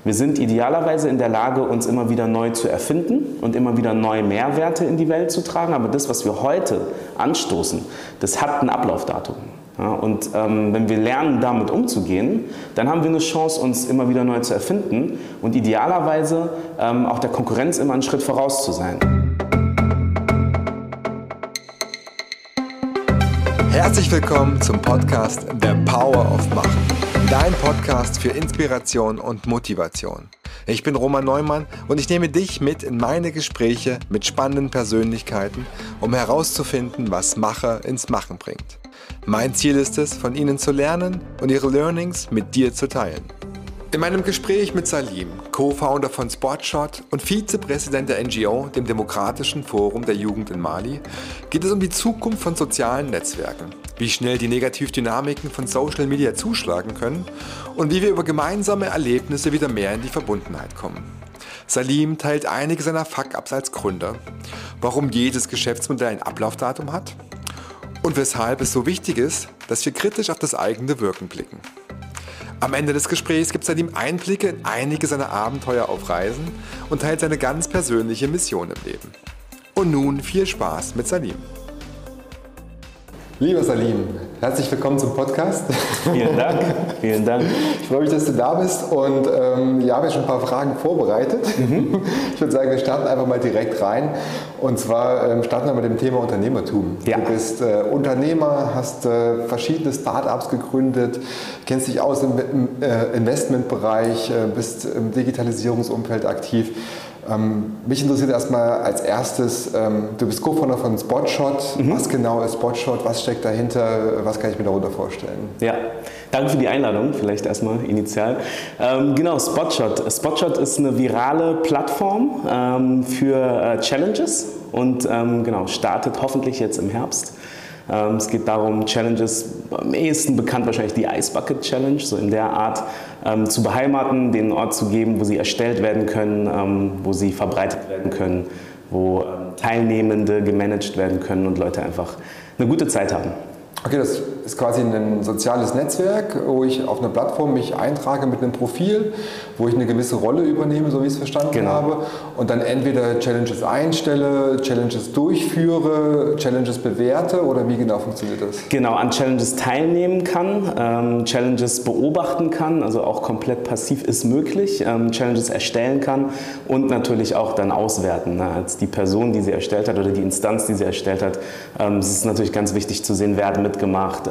Wir sind idealerweise in der Lage, uns immer wieder neu zu erfinden und immer wieder neue Mehrwerte in die Welt zu tragen. Aber das, was wir heute anstoßen, das hat ein Ablaufdatum. Ja, und wenn wir lernen, damit umzugehen, dann haben wir eine Chance, uns immer wieder neu zu erfinden und idealerweise auch der Konkurrenz immer einen Schritt voraus zu sein. Herzlich willkommen zum Podcast The Power of Machen, dein Podcast für Inspiration und Motivation. Ich bin Roman Neumann und ich nehme dich mit in meine Gespräche mit spannenden Persönlichkeiten, um herauszufinden, was Macher ins Machen bringt. Mein Ziel ist es, von ihnen zu lernen und ihre Learnings mit dir zu teilen. In meinem Gespräch mit Salim, Co-Founder von Spotshot und Vizepräsident der NGO, dem Demokratischen Forum der Jugend in Mali, geht es um die Zukunft von sozialen Netzwerken, wie schnell die Negativdynamiken von Social Media zuschlagen können und wie wir über gemeinsame Erlebnisse wieder mehr in die Verbundenheit kommen. Salim teilt einige seiner Fuck-Ups als Gründer, warum jedes Geschäftsmodell ein Ablaufdatum hat und weshalb es so wichtig ist, dass wir kritisch auf das eigene Wirken blicken. Am Ende des Gesprächs gibt Salim Einblicke in einige seiner Abenteuer auf Reisen und teilt seine ganz persönliche Mission im Leben. Und nun viel Spaß mit Salim. Lieber Salim, herzlich willkommen zum Podcast. Vielen Dank. Vielen Dank. Ich freue mich, dass du da bist und ich habe schon ein paar Fragen vorbereitet. Ich würde sagen, wir starten einfach mal direkt rein. Und zwar starten wir mit dem Thema Unternehmertum. Ja. Du bist Unternehmer, hast verschiedene Startups gegründet, kennst dich aus im Investmentbereich, bist im Digitalisierungsumfeld aktiv. Mich interessiert erstmal als erstes, du bist Co-Founder von Spotshot. Was genau ist Spotshot? Was steckt dahinter? Was kann ich mir darunter vorstellen? Ja, danke für die Einladung, vielleicht erstmal initial. Genau, Spotshot. Spotshot ist eine virale Plattform für Challenges und genau, startet hoffentlich jetzt im Herbst. Es geht darum, Challenges, am ehesten bekannt wahrscheinlich die Ice Bucket Challenge, so in der Art zu beheimaten, den Ort zu geben, wo sie erstellt werden können, wo sie verbreitet werden können, wo Teilnehmende gemanagt werden können und Leute einfach eine gute Zeit haben. Okay, das ist quasi ein soziales Netzwerk, wo ich auf einer Plattform mich eintrage mit einem Profil, wo ich eine gewisse Rolle übernehme, so wie ich es verstanden habe, und dann entweder Challenges einstelle, Challenges durchführe, Challenges bewerte, oder wie genau funktioniert das? Genau, an Challenges teilnehmen kann, Challenges beobachten kann, also auch komplett passiv ist möglich, Challenges erstellen kann und natürlich auch dann auswerten. Ne? Als die Person, die sie erstellt hat oder die Instanz, die sie erstellt hat, es ist natürlich ganz wichtig zu sehen, wer hat mitgemacht,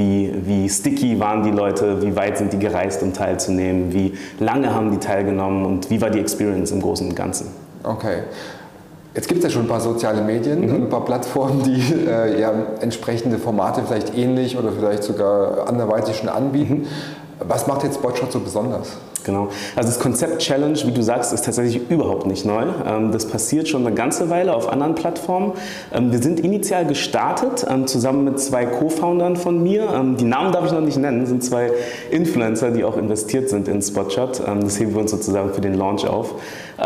wie sticky waren die Leute, wie weit sind die gereist, um teilzunehmen, wie lange haben die teilgenommen und wie war die Experience im Großen und Ganzen. Okay. Jetzt gibt es ja schon ein paar soziale Medien, ein paar Plattformen, die ja entsprechende Formate vielleicht ähnlich oder vielleicht sogar anderweitig schon anbieten. Was macht jetzt Spotshot so besonders? Genau. Also das Konzept Challenge, wie du sagst, ist tatsächlich überhaupt nicht neu. Das passiert schon eine ganze Weile auf anderen Plattformen. Wir sind initial gestartet, zusammen mit zwei Co-Foundern von mir. Die Namen darf ich noch nicht nennen, sind zwei Influencer, die auch investiert sind in Spotshot. Das heben wir uns sozusagen für den Launch auf.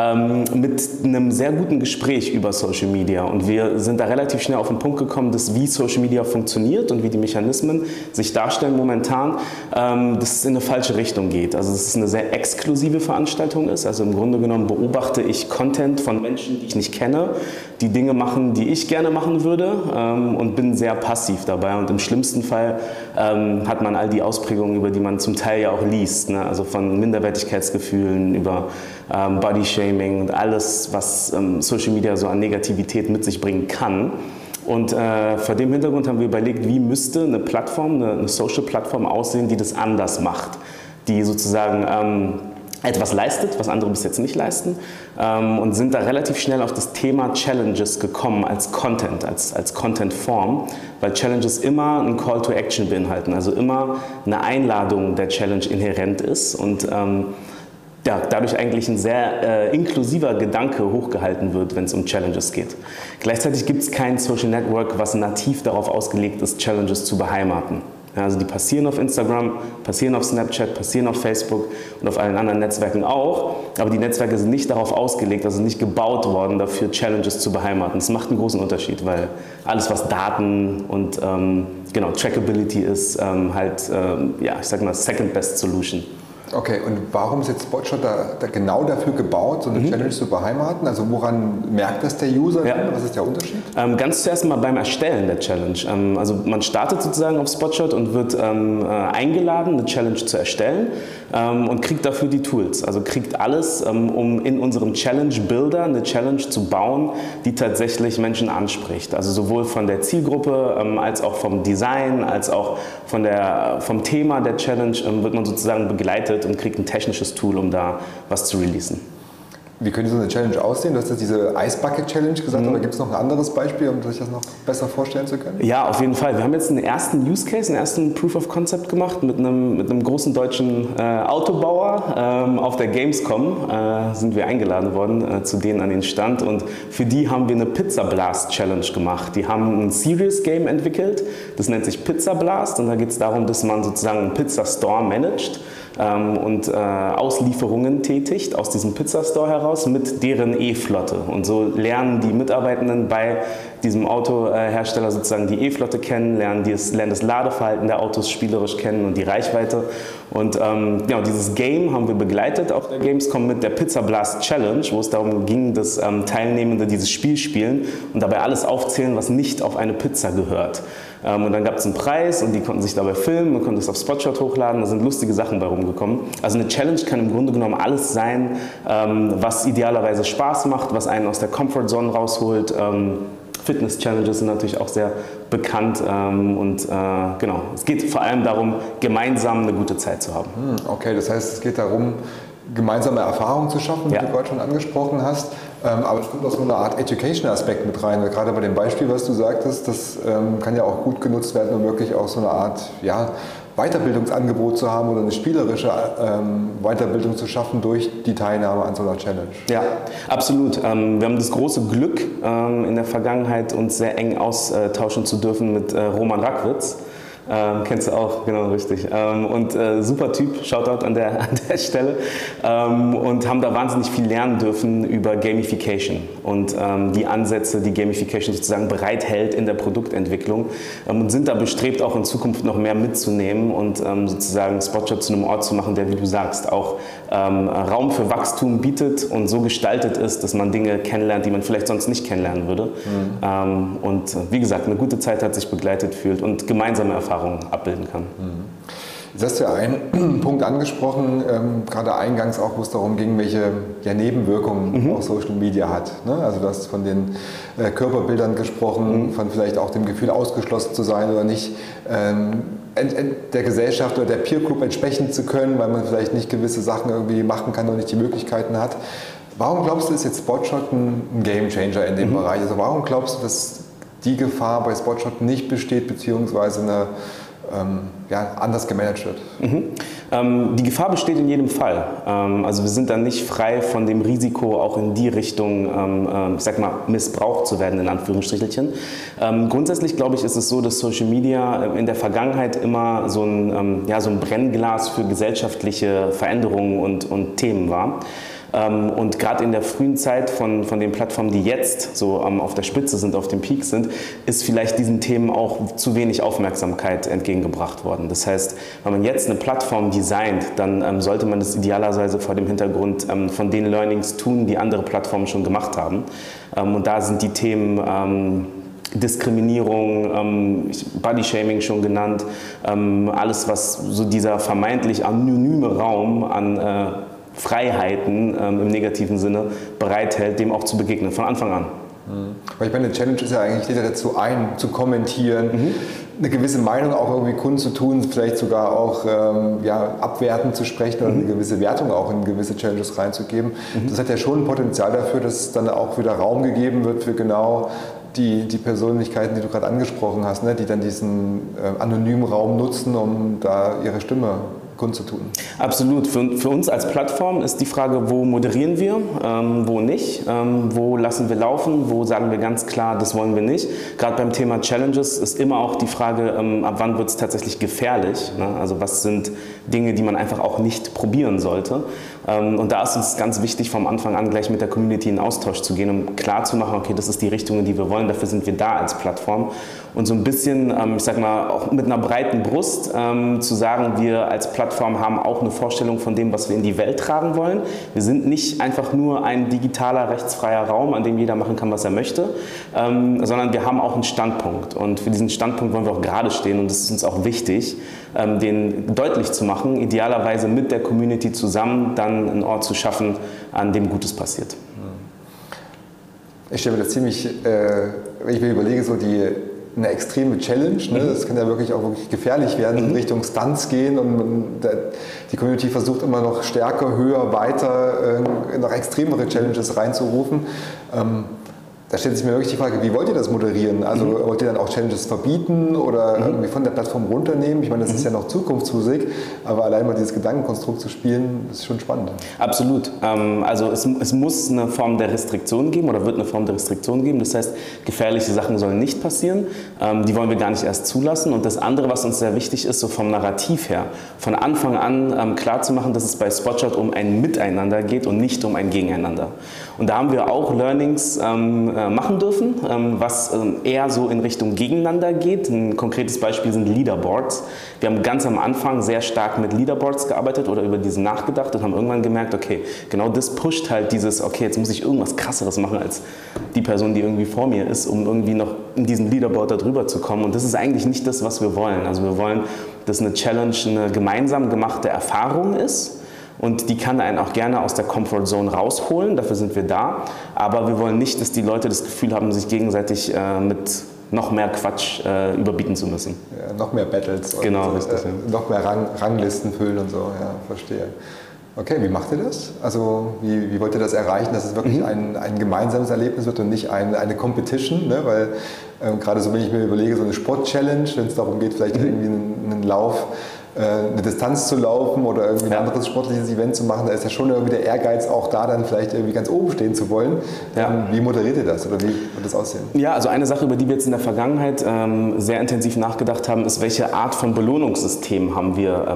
Mit einem sehr guten Gespräch über Social Media. Und wir sind da relativ schnell auf den Punkt gekommen, dass wie Social Media funktioniert und wie die Mechanismen sich darstellen momentan, dass es in eine falsche Richtung geht. Also dass es eine sehr exklusive Veranstaltung ist. Also im Grunde genommen beobachte ich Content von Menschen, die ich nicht kenne, die Dinge machen, die ich gerne machen würde und bin sehr passiv dabei. Und im schlimmsten Fall hat man all die Ausprägungen, über die man zum Teil ja auch liest. Ne? Also von Minderwertigkeitsgefühlen über Bodyshaming und alles, was Social Media so an Negativität mit sich bringen kann. Und vor dem Hintergrund haben wir überlegt, wie müsste eine Plattform, eine Social-Plattform aussehen, die das anders macht, die sozusagen etwas leistet, was andere bis jetzt nicht leisten, und sind da relativ schnell auf das Thema Challenges gekommen als Content, als Content-Form, weil Challenges immer einen Call to Action beinhalten, also immer eine Einladung der Challenge inhärent ist und ja, dadurch eigentlich ein sehr inklusiver Gedanke hochgehalten wird, wenn es um Challenges geht. Gleichzeitig gibt es kein Social Network, was nativ darauf ausgelegt ist, Challenges zu beheimaten. Ja, also die passieren auf Instagram, passieren auf Snapchat, passieren auf Facebook und auf allen anderen Netzwerken auch, aber die Netzwerke sind nicht darauf ausgelegt, also nicht gebaut worden dafür, Challenges zu beheimaten. Das macht einen großen Unterschied, weil alles, was Daten und genau, Trackability ist, ja, ich sag mal, Second Best Solution. Okay, und warum ist jetzt Spotshot da genau dafür gebaut, so eine Challenge zu beheimaten? Also woran merkt das der User? Ja. Was ist der Unterschied? Ganz zuerst mal beim Erstellen der Challenge. Also man startet sozusagen auf Spotshot und wird eingeladen, eine Challenge zu erstellen und kriegt dafür die Tools. Also kriegt alles, um in unserem Challenge Builder eine Challenge zu bauen, die tatsächlich Menschen anspricht. Also sowohl von der Zielgruppe als auch vom Design, als auch vom Thema der Challenge wird man sozusagen begleitet und kriegt ein technisches Tool, um da was zu releasen. Wie könnte so eine Challenge aussehen? Du hast jetzt diese Ice Bucket Challenge gesagt, oder gibt es noch ein anderes Beispiel, um sich das noch besser vorstellen zu können? Ja, auf jeden Fall. Wir haben jetzt einen ersten Use Case, einen ersten Proof of Concept gemacht mit einem großen deutschen Autobauer. Auf der Gamescom sind wir eingeladen worden zu denen an den Stand, und für die haben wir eine Pizza Blast Challenge gemacht. Die haben ein Serious Game entwickelt, das nennt sich Pizza Blast, und da geht es darum, dass man sozusagen einen Pizza Store managt und Auslieferungen tätigt aus diesem Pizza Store heraus mit deren E-Flotte. Und so lernen die Mitarbeitenden bei diesem Autohersteller sozusagen die E-Flotte kennen, lernen das Ladeverhalten der Autos spielerisch kennen und die Reichweite. Und dieses Game haben wir begleitet auf der Gamescom mit der Pizza Blast Challenge, wo es darum ging, dass Teilnehmende dieses Spiel spielen und dabei alles aufzählen, was nicht auf eine Pizza gehört. Und dann gab es einen Preis und die konnten sich dabei filmen, man konnte es auf Spotshot hochladen, da sind lustige Sachen bei rumgekommen. Also eine Challenge kann im Grunde genommen alles sein, was idealerweise Spaß macht, was einen aus der Comfort-Zone rausholt. Fitness-Challenges sind natürlich auch sehr bekannt genau, es geht vor allem darum, gemeinsam eine gute Zeit zu haben. Okay, das heißt, es geht darum, gemeinsame Erfahrungen zu schaffen, wie du gerade schon angesprochen hast. Aber es kommt auch so eine Art Education-Aspekt mit rein. Weil gerade bei dem Beispiel, was du sagtest, das kann ja auch gut genutzt werden, um wirklich auch so eine Art Weiterbildungsangebot zu haben oder eine spielerische Weiterbildung zu schaffen durch die Teilnahme an so einer Challenge. Ja, absolut. Wir haben das große Glück, in der Vergangenheit uns sehr eng austauschen zu dürfen mit Roman Rackwitz. Kennst du auch, genau, richtig. Super Typ, Shoutout an der Stelle. Und haben da wahnsinnig viel lernen dürfen über Gamification und die Ansätze, die Gamification sozusagen bereithält in der Produktentwicklung, und sind da bestrebt, auch in Zukunft noch mehr mitzunehmen und sozusagen Spotshot zu einem Ort zu machen, der, wie du sagst, auch Raum für Wachstum bietet und so gestaltet ist, dass man Dinge kennenlernt, die man vielleicht sonst nicht kennenlernen würde. Und wie gesagt, eine gute Zeit hat sich begleitet fühlt und gemeinsame Erfahrungen abbilden kann. Jetzt hast du ja einen Punkt angesprochen, gerade eingangs auch, wo es darum ging, welche Nebenwirkungen auch Social Media hat. Ne? Also du hast von den Körperbildern gesprochen, von vielleicht auch dem Gefühl, ausgeschlossen zu sein oder nicht der Gesellschaft oder der Peer Group entsprechen zu können, weil man vielleicht nicht gewisse Sachen irgendwie machen kann und nicht die Möglichkeiten hat. Warum glaubst du, ist jetzt Spotshot ein Game Changer in dem Bereich? Also warum glaubst du, dass die Gefahr bei Spotshot nicht besteht, beziehungsweise anders gemanagt wird? Die Gefahr besteht in jedem Fall. Also wir sind dann nicht frei von dem Risiko, auch in die Richtung, ich sag mal, missbraucht zu werden, in Anführungsstrichelchen. Grundsätzlich, glaube ich, ist es so, dass Social Media in der Vergangenheit immer so ein Brennglas für gesellschaftliche Veränderungen und Themen war. Und gerade in der frühen Zeit von den Plattformen, die jetzt so auf der Spitze sind, auf dem Peak sind, ist vielleicht diesen Themen auch zu wenig Aufmerksamkeit entgegengebracht worden. Das heißt, wenn man jetzt eine Plattform designt, dann sollte man das idealerweise vor dem Hintergrund von den Learnings tun, die andere Plattformen schon gemacht haben. Und da sind die Themen Diskriminierung, Bodyshaming schon genannt, alles, was so dieser vermeintlich anonyme Raum an Freiheiten im negativen Sinne bereithält, dem auch zu begegnen, von Anfang an. Weil ich meine, eine Challenge ist ja eigentlich, lädt dazu ein, zu kommentieren, eine gewisse Meinung auch irgendwie kundzutun, vielleicht sogar auch abwertend zu sprechen oder eine gewisse Wertung auch in gewisse Challenges reinzugeben. Das hat ja schon ein Potenzial dafür, dass dann auch wieder Raum gegeben wird für genau die Persönlichkeiten, die du gerade angesprochen hast, ne? Die dann diesen anonymen Raum nutzen, um da ihre Stimme kundzutun. Absolut. Für uns als Plattform ist die Frage, wo moderieren wir, wo nicht, wo lassen wir laufen, wo sagen wir ganz klar, das wollen wir nicht. Gerade beim Thema Challenges ist immer auch die Frage, ab wann wird es tatsächlich gefährlich, ne? Also was sind Dinge, die man einfach auch nicht probieren sollte. Und da ist uns ganz wichtig, vom Anfang an gleich mit der Community in Austausch zu gehen, um klar zu machen, okay, das ist die Richtung, in die wir wollen, dafür sind wir da als Plattform. Und so ein bisschen, ich sag mal, auch mit einer breiten Brust zu sagen, wir als Plattform haben auch eine Vorstellung von dem, was wir in die Welt tragen wollen. Wir sind nicht einfach nur ein digitaler, rechtsfreier Raum, an dem jeder machen kann, was er möchte, sondern wir haben auch einen Standpunkt. Und für diesen Standpunkt wollen wir auch gerade stehen und es ist uns auch wichtig, den deutlich zu machen, idealerweise mit der Community zusammen dann einen Ort zu schaffen, an dem Gutes passiert. Ich stelle mir das ziemlich, wenn ich mir überlege, so eine extreme Challenge, ne? Das kann ja wirklich auch wirklich gefährlich werden, in Richtung Stunts gehen und die Community versucht immer noch stärker, höher, weiter, noch extremere Challenges reinzurufen. Da stellt sich mir wirklich die Frage, wie wollt ihr das moderieren? Also wollt ihr dann auch Challenges verbieten oder irgendwie von der Plattform runternehmen? Ich meine, das ist ja noch Zukunftsmusik, aber allein mal dieses Gedankenkonstrukt zu spielen, ist schon spannend. Absolut. Also es muss eine Form der Restriktion geben oder wird eine Form der Restriktion geben. Das heißt, gefährliche Sachen sollen nicht passieren. Die wollen wir gar nicht erst zulassen. Und das andere, was uns sehr wichtig ist, so vom Narrativ her, von Anfang an klar zu machen, dass es bei Spotshot um ein Miteinander geht und nicht um ein Gegeneinander. Und da haben wir auch Learnings machen dürfen, was eher so in Richtung Gegeneinander geht. Ein konkretes Beispiel sind Leaderboards. Wir haben ganz am Anfang sehr stark mit Leaderboards gearbeitet oder über diese nachgedacht und haben irgendwann gemerkt, okay, genau das pusht halt dieses, okay, jetzt muss ich irgendwas Krasseres machen als die Person, die irgendwie vor mir ist, um irgendwie noch in diesen Leaderboard da drüber zu kommen. Und das ist eigentlich nicht das, was wir wollen. Also wir wollen, dass eine Challenge eine gemeinsam gemachte Erfahrung ist. Und die kann einen auch gerne aus der Comfort Zone rausholen, dafür sind wir da. Aber wir wollen nicht, dass die Leute das Gefühl haben, sich gegenseitig mit noch mehr Quatsch überbieten zu müssen. Ja, noch mehr Battles und genau, richtig, noch mehr Ranglisten füllen und so, ja, verstehe. Okay, wie macht ihr das? Also wie wollt ihr das erreichen, dass es wirklich ein gemeinsames Erlebnis wird und nicht eine Competition? Ne? Weil gerade so, wenn ich mir überlege, so eine Sport-Challenge, wenn es darum geht, vielleicht irgendwie einen Lauf, eine Distanz zu laufen oder irgendwie ein anderes sportliches Event zu machen, da ist ja schon irgendwie der Ehrgeiz auch da, dann vielleicht irgendwie ganz oben stehen zu wollen. Wie moderiert ihr das oder wie wird das aussehen? Ja, also eine Sache, über die wir jetzt in der Vergangenheit sehr intensiv nachgedacht haben, ist, welche Art von Belohnungssystem haben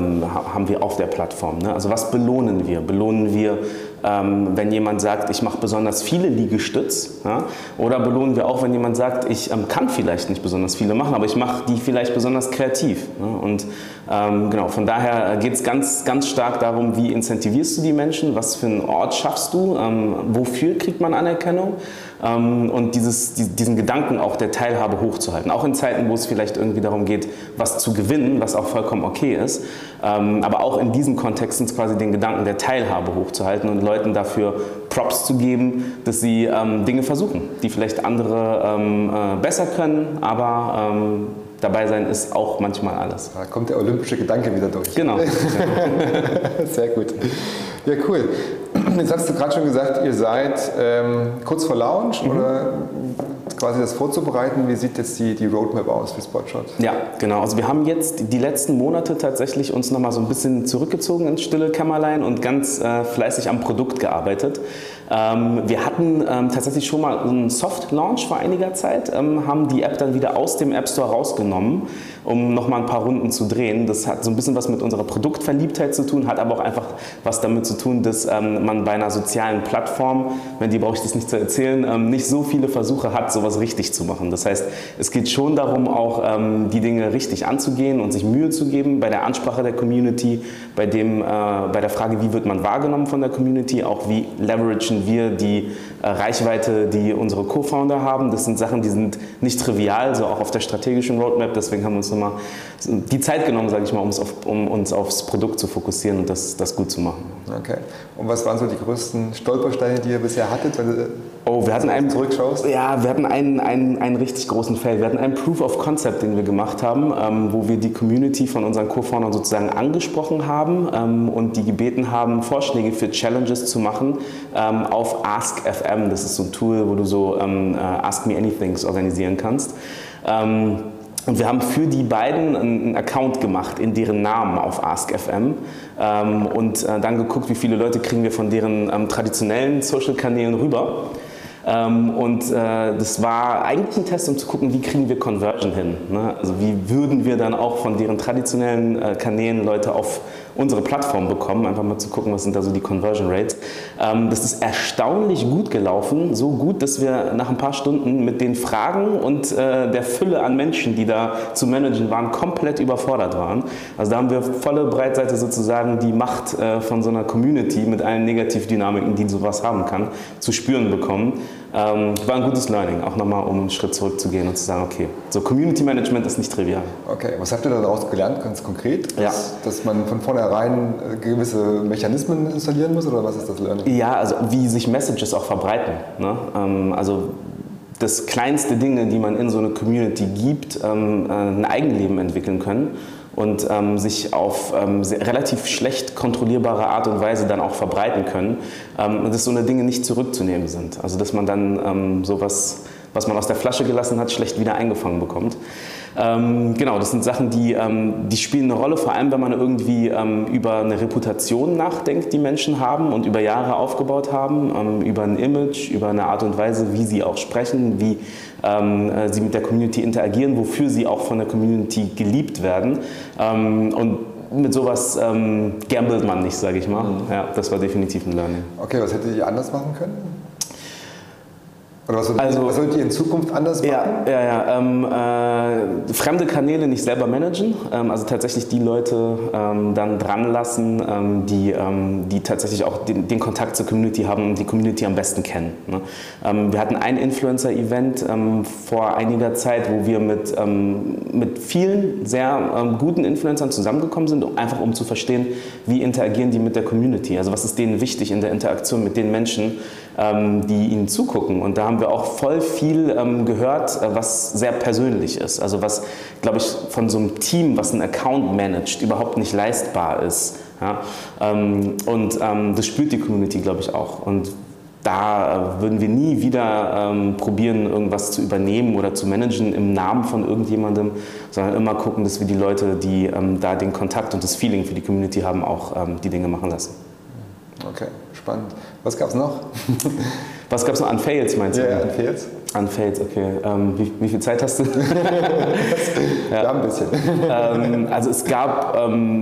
wir auf der Plattform. Ne? Also was belohnen wir? Belohnen wir, wenn jemand sagt, ich mache besonders viele Liegestütz? Ja? Oder belohnen wir auch, wenn jemand sagt, ich kann vielleicht nicht besonders viele machen, aber ich mache die vielleicht besonders kreativ. Ne? Und genau, von daher geht es ganz, ganz stark darum, wie incentivierst du die Menschen, was für einen Ort schaffst du, wofür kriegt man Anerkennung und diesen Gedanken auch der Teilhabe hochzuhalten. Auch in Zeiten, wo es vielleicht irgendwie darum geht, was zu gewinnen, was auch vollkommen okay ist, aber auch in diesen Kontexten quasi den Gedanken der Teilhabe hochzuhalten und Leuten dafür Props zu geben, dass sie Dinge versuchen, die vielleicht andere besser können, aber dabei sein ist auch manchmal alles. Da kommt der olympische Gedanke wieder durch. Genau. Sehr gut. Ja, cool. Jetzt hast du gerade schon gesagt, ihr seid kurz vor Launch oder quasi das vorzubereiten. Wie sieht jetzt die Roadmap aus für Spotshot? Ja, genau. Also wir haben jetzt die letzten Monate tatsächlich uns nochmal so ein bisschen zurückgezogen ins stille Kämmerlein und ganz fleißig am Produkt gearbeitet. Wir hatten tatsächlich schon mal einen Soft-Launch vor einiger Zeit, haben die App dann wieder aus dem App Store rausgenommen, um nochmal ein paar Runden zu drehen. Das hat so ein bisschen was mit unserer Produktverliebtheit zu tun, hat aber auch einfach was damit zu tun, dass man bei einer sozialen Plattform, wenn die brauche ich das nicht zu erzählen, nicht so viele Versuche hat, sowas richtig zu machen. Das heißt, es geht schon darum, auch die Dinge richtig anzugehen und sich Mühe zu geben bei der Ansprache der Community, bei der Frage, wie wird man wahrgenommen von der Community, auch wie leveragen wir die Reichweite, die unsere Co-Founder haben. Das sind Sachen, die sind nicht trivial, so auch auf der strategischen Roadmap. Deswegen haben wir uns nochmal die Zeit genommen, sage ich mal, um uns aufs Produkt zu fokussieren und das gut zu machen. Okay. Und was waren so die größten Stolpersteine, die ihr bisher hattet, wenn du wir hatten zurückschaust? Ja, wir hatten einen richtig großen Fail. Wir hatten einen Proof of Concept, den wir gemacht haben, wo wir die Community von unseren Co-Foundern sozusagen angesprochen haben und die gebeten haben, Vorschläge für Challenges zu machen auf Ask.fm. Das ist so ein Tool, wo du so Ask Me Anythings organisieren kannst. Und wir haben für die beiden einen Account gemacht in deren Namen auf Ask.fm und dann geguckt, wie viele Leute kriegen wir von deren traditionellen Social-Kanälen rüber. Das war eigentlich ein Test, um zu gucken, wie kriegen wir Conversion hin. Ne? Also wie würden wir dann auch von deren traditionellen Kanälen Leute auf unsere Plattform bekommen, einfach mal zu gucken, was sind da so die Conversion Rates. Das ist erstaunlich gut gelaufen, so gut, dass wir nach ein paar Stunden mit den Fragen und der Fülle an Menschen, die da zu managen waren, komplett überfordert waren. Also da haben wir volle Breitseite sozusagen die Macht von so einer Community mit allen Negativdynamiken, die sowas haben kann, zu spüren bekommen. War ein gutes Learning, auch nochmal, um einen Schritt zurückzugehen und zu sagen, okay, so Community Management ist nicht trivial. Okay, was habt ihr daraus gelernt, ganz konkret? Dass man von vornherein gewisse Mechanismen installieren muss, oder was ist das Learning? Ja, also wie sich Messages auch verbreiten. Ne? Also das kleinste Dinge, die man in so eine Community gibt, ein Eigenleben entwickeln können und sich auf relativ schlecht kontrollierbare Art und Weise dann auch verbreiten können, dass so eine Dinge nicht zurückzunehmen sind. Also dass man dann sowas, was man aus der Flasche gelassen hat, schlecht wieder eingefangen bekommt. Genau, das sind Sachen, die spielen eine Rolle, vor allem wenn man irgendwie über eine Reputation nachdenkt, die Menschen haben und über Jahre aufgebaut haben, über ein Image, über eine Art und Weise, wie sie auch sprechen, wie sie mit der Community interagieren, wofür sie auch von der Community geliebt werden. Und mit sowas gambelt man nicht, sage ich mal. Ja, das war definitiv ein Learning. Okay, was hättet ihr anders machen können? Oder was solltet ihr in Zukunft anders machen? Fremde Kanäle nicht selber managen, also tatsächlich die Leute dann dran lassen, die tatsächlich auch den Kontakt zur Community haben und die Community am besten kennen. Ne? Wir hatten ein Influencer-Event vor einiger Zeit, wo wir mit vielen sehr guten Influencern zusammengekommen sind, einfach um zu verstehen, wie interagieren die mit der Community, also was ist denen wichtig in der Interaktion mit den Menschen, die ihnen zugucken. Und da haben wir auch voll viel gehört, was sehr persönlich ist. Also was, glaube ich, von so einem Team, was einen Account managt, überhaupt nicht leistbar ist. Ja? Das spürt die Community, glaube ich, auch. Und da würden wir nie wieder probieren, irgendwas zu übernehmen oder zu managen im Namen von irgendjemandem, sondern immer gucken, dass wir die Leute, die da den Kontakt und das Feeling für die Community haben, auch die Dinge machen lassen. Okay, spannend. Was gab es noch? Was gab es noch an Fails, meinst du? Ja, an Fails. An Fails, okay. Wie viel Zeit hast du? Ja, ein bisschen. Also es gab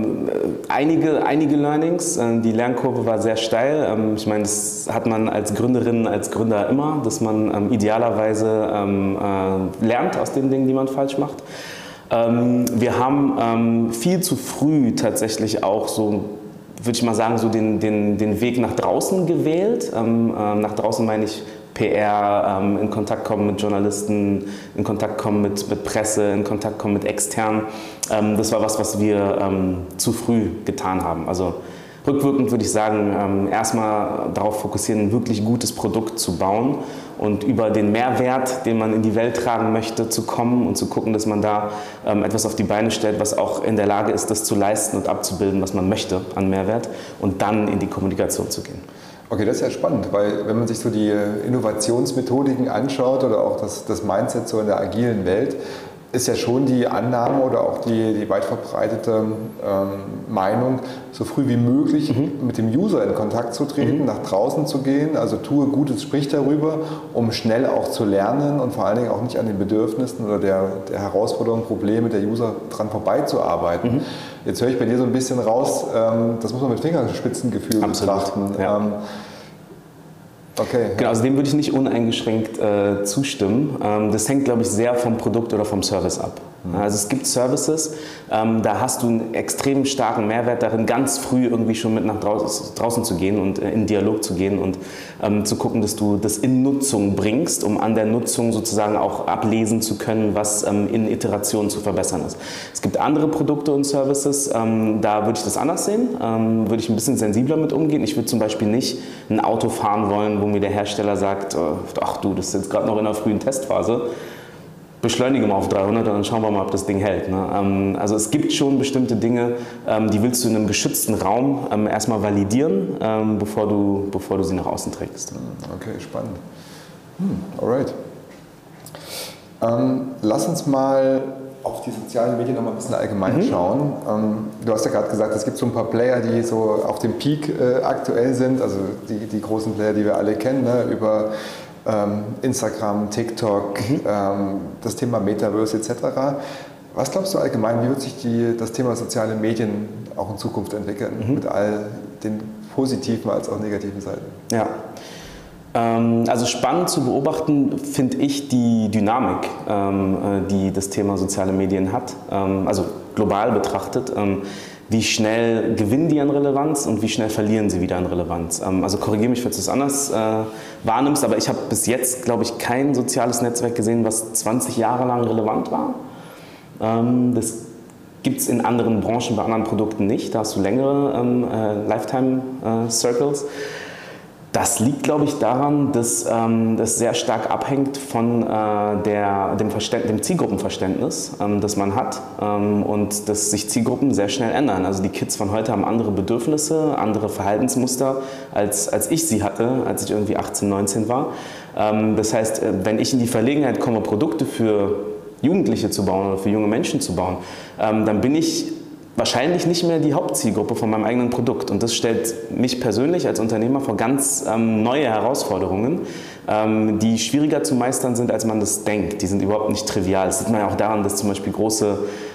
einige Learnings. Die Lernkurve war sehr steil. Ich meine, das hat man als Gründerin, als Gründer immer, dass man idealerweise lernt aus den Dingen, die man falsch macht. Wir haben viel zu früh tatsächlich auch so, würde ich mal sagen, so den Weg nach draußen gewählt. Nach draußen meine ich PR, in Kontakt kommen mit Journalisten, in Kontakt kommen mit Presse, in Kontakt kommen mit Externen. Das war was wir zu früh getan haben. Also rückwirkend würde ich sagen, erstmal darauf fokussieren, ein wirklich gutes Produkt zu bauen und über den Mehrwert, den man in die Welt tragen möchte, zu kommen und zu gucken, dass man da etwas auf die Beine stellt, was auch in der Lage ist, das zu leisten und abzubilden, was man möchte an Mehrwert, und dann in die Kommunikation zu gehen. Okay, das ist ja spannend, weil wenn man sich so die Innovationsmethodiken anschaut oder auch das Mindset so in der agilen Welt, ist ja schon die Annahme oder auch die weit verbreitete Meinung, so früh wie möglich mit dem User in Kontakt zu treten, nach draußen zu gehen, also tue Gutes, sprich darüber, um schnell auch zu lernen und vor allen Dingen auch nicht an den Bedürfnissen oder der Herausforderungen, Probleme der User dran vorbeizuarbeiten. Jetzt höre ich bei dir so ein bisschen raus, das muss man mit Fingerspitzengefühl betrachten. Ja. Okay, genau, also dem würde ich nicht uneingeschränkt zustimmen. Das hängt, glaube ich, sehr vom Produkt oder vom Service ab. Also es gibt Services, da hast du einen extrem starken Mehrwert darin, ganz früh irgendwie schon mit nach draußen zu gehen und in Dialog zu gehen und zu gucken, dass du das in Nutzung bringst, um an der Nutzung sozusagen auch ablesen zu können, was in Iterationen zu verbessern ist. Es gibt andere Produkte und Services, da würde ich das anders sehen, würde ich ein bisschen sensibler mit umgehen. Ich würde zum Beispiel nicht ein Auto fahren wollen, wo mir der Hersteller sagt, ach du, das ist jetzt gerade noch in der frühen Testphase, beschleunige mal auf 300 und dann schauen wir mal, ob das Ding hält. Ne? Also es gibt schon bestimmte Dinge, die willst du in einem geschützten Raum erstmal validieren, bevor du sie nach außen trägst. Okay, spannend. Alright. Lass uns mal auf die sozialen Medien noch mal ein bisschen allgemein schauen. Du hast ja gerade gesagt, es gibt so ein paar Player, die so auf dem Peak aktuell sind, also die großen Player, die wir alle kennen, ne? Über Instagram, TikTok, das Thema Metaverse etc. Was glaubst du allgemein, wie wird sich das Thema soziale Medien auch in Zukunft entwickeln, mit all den positiven als auch negativen Seiten? Ja, also spannend zu beobachten finde ich die Dynamik, die das Thema soziale Medien hat, also global betrachtet. Wie schnell gewinnen die an Relevanz und wie schnell verlieren sie wieder an Relevanz? Also korrigiere mich, falls du es anders wahrnimmst, aber ich habe bis jetzt, glaube ich, kein soziales Netzwerk gesehen, was 20 Jahre lang relevant war. Das gibt es in anderen Branchen, bei anderen Produkten nicht. Da hast du längere Lifetime-Circles. Das liegt, glaube ich, daran, dass das sehr stark abhängt von dem Zielgruppenverständnis, das man hat, und dass sich Zielgruppen sehr schnell ändern. Also die Kids von heute haben andere Bedürfnisse, andere Verhaltensmuster, als ich sie hatte, als ich irgendwie 18, 19 war. Das heißt, wenn ich in die Verlegenheit komme, Produkte für Jugendliche zu bauen oder für junge Menschen zu bauen, dann bin ich wahrscheinlich nicht mehr die Hauptzielgruppe von meinem eigenen Produkt. Und das stellt mich persönlich als Unternehmer vor ganz neue Herausforderungen, die schwieriger zu meistern sind, als man das denkt. Die sind überhaupt nicht trivial. Das sieht man ja auch daran, dass zum Beispiel große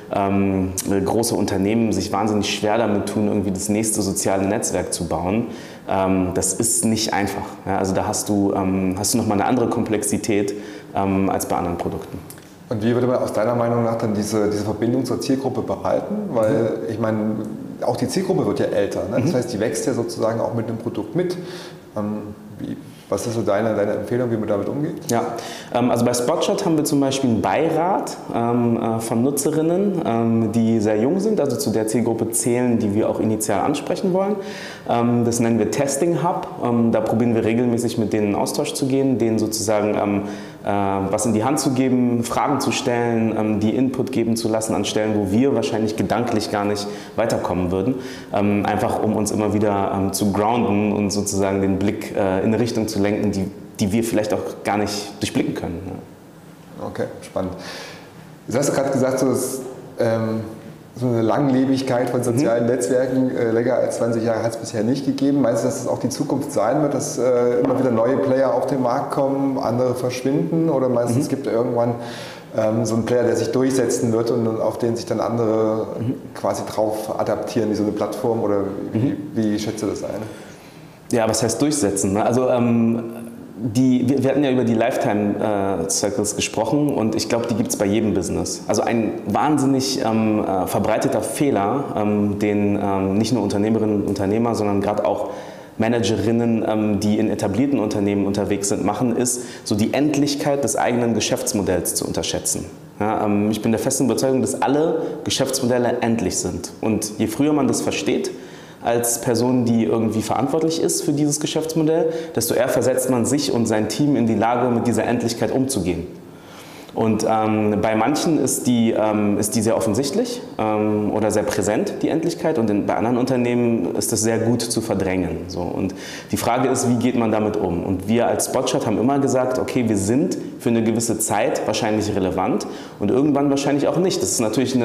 Unternehmen sich wahnsinnig schwer damit tun, irgendwie das nächste soziale Netzwerk zu bauen. Das ist nicht einfach. Ja, also da hast du nochmal eine andere Komplexität als bei anderen Produkten. Und wie würde man aus deiner Meinung nach dann diese Verbindung zur Zielgruppe behalten? Weil ich meine, auch die Zielgruppe wird ja älter. Ne? Das heißt, die wächst ja sozusagen auch mit dem Produkt mit. Was ist so deine Empfehlung, wie man damit umgeht? Ja, also bei Spotshot haben wir zum Beispiel einen Beirat von Nutzerinnen, die sehr jung sind, also zu der Zielgruppe zählen, die wir auch initial ansprechen wollen. Das nennen wir Testing Hub. Da probieren wir regelmäßig mit denen in Austausch zu gehen, denen sozusagen was in die Hand zu geben, Fragen zu stellen, die Input geben zu lassen an Stellen, wo wir wahrscheinlich gedanklich gar nicht weiterkommen würden. Einfach um uns immer wieder zu grounden und sozusagen den Blick in eine Richtung zu lenken, die wir vielleicht auch gar nicht durchblicken können. Ja. Okay, spannend. Jetzt hast du gerade gesagt, so eine Langlebigkeit von sozialen Netzwerken, länger als 20 Jahre hat es bisher nicht gegeben. Meinst du, dass es auch die Zukunft sein wird, dass immer wieder neue Player auf den Markt kommen, andere verschwinden? Oder meinst du, es gibt irgendwann so einen Player, der sich durchsetzen wird und auf den sich dann andere quasi drauf adaptieren, wie so eine Plattform? Oder wie schätzt du das ein? Ja, was heißt durchsetzen? Ne? Also wir hatten ja über die Lifetime-Circles gesprochen und ich glaube, die gibt es bei jedem Business. Also ein wahnsinnig verbreiteter Fehler, den nicht nur Unternehmerinnen und Unternehmer, sondern gerade auch Managerinnen, die in etablierten Unternehmen unterwegs sind, machen, ist, so die Endlichkeit des eigenen Geschäftsmodells zu unterschätzen. Ja, ich bin der festen Überzeugung, dass alle Geschäftsmodelle endlich sind. Und je früher man das versteht, als Person, die irgendwie verantwortlich ist für dieses Geschäftsmodell, desto eher versetzt man sich und sein Team in die Lage, mit dieser Endlichkeit umzugehen. Und bei manchen ist die sehr offensichtlich oder sehr präsent, die Endlichkeit, und bei anderen Unternehmen ist das sehr gut zu verdrängen. So. Und die Frage ist, wie geht man damit um? Und wir als Spotshot haben immer gesagt, okay, wir sind für eine gewisse Zeit wahrscheinlich relevant und irgendwann wahrscheinlich auch nicht. Das ist natürlich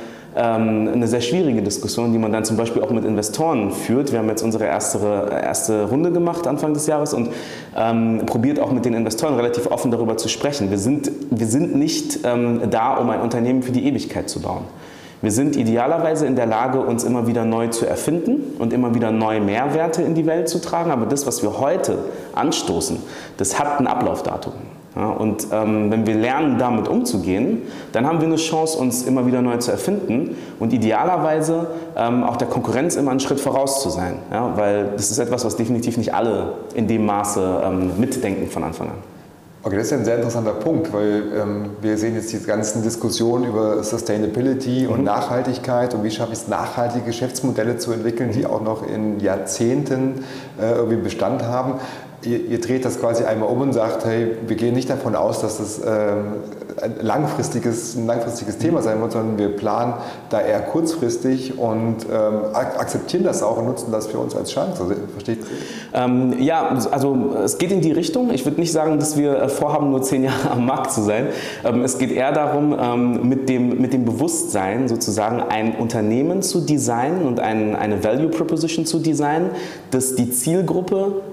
eine sehr schwierige Diskussion, die man dann zum Beispiel auch mit Investoren führt. Wir haben jetzt unsere erste Runde gemacht Anfang des Jahres und probiert auch mit den Investoren relativ offen darüber zu sprechen. Wir sind nicht da, um ein Unternehmen für die Ewigkeit zu bauen. Wir sind idealerweise in der Lage, uns immer wieder neu zu erfinden und immer wieder neue Mehrwerte in die Welt zu tragen. Aber das, was wir heute anstoßen, das hat ein Ablaufdatum. Ja, und wenn wir lernen, damit umzugehen, dann haben wir eine Chance, uns immer wieder neu zu erfinden und idealerweise auch der Konkurrenz immer einen Schritt voraus zu sein. Ja, weil das ist etwas, was definitiv nicht alle in dem Maße mitdenken von Anfang an. Okay, das ist ja ein sehr interessanter Punkt, weil wir sehen jetzt die ganzen Diskussionen über Sustainability und Nachhaltigkeit und wie schaffe ich es, nachhaltige Geschäftsmodelle zu entwickeln, die auch noch in Jahrzehnten irgendwie Bestand haben. Ihr dreht das quasi einmal um und sagt, hey, wir gehen nicht davon aus, dass das ein langfristiges Thema sein wird, sondern wir planen da eher kurzfristig und akzeptieren das auch und nutzen das für uns als Chance. Also, versteht ihr? Ja, also es geht in die Richtung. Ich würde nicht sagen, dass wir vorhaben, nur 10 Jahre am Markt zu sein. Es geht eher darum, mit dem Bewusstsein sozusagen ein Unternehmen zu designen und eine Value Proposition zu designen, dass die Zielgruppe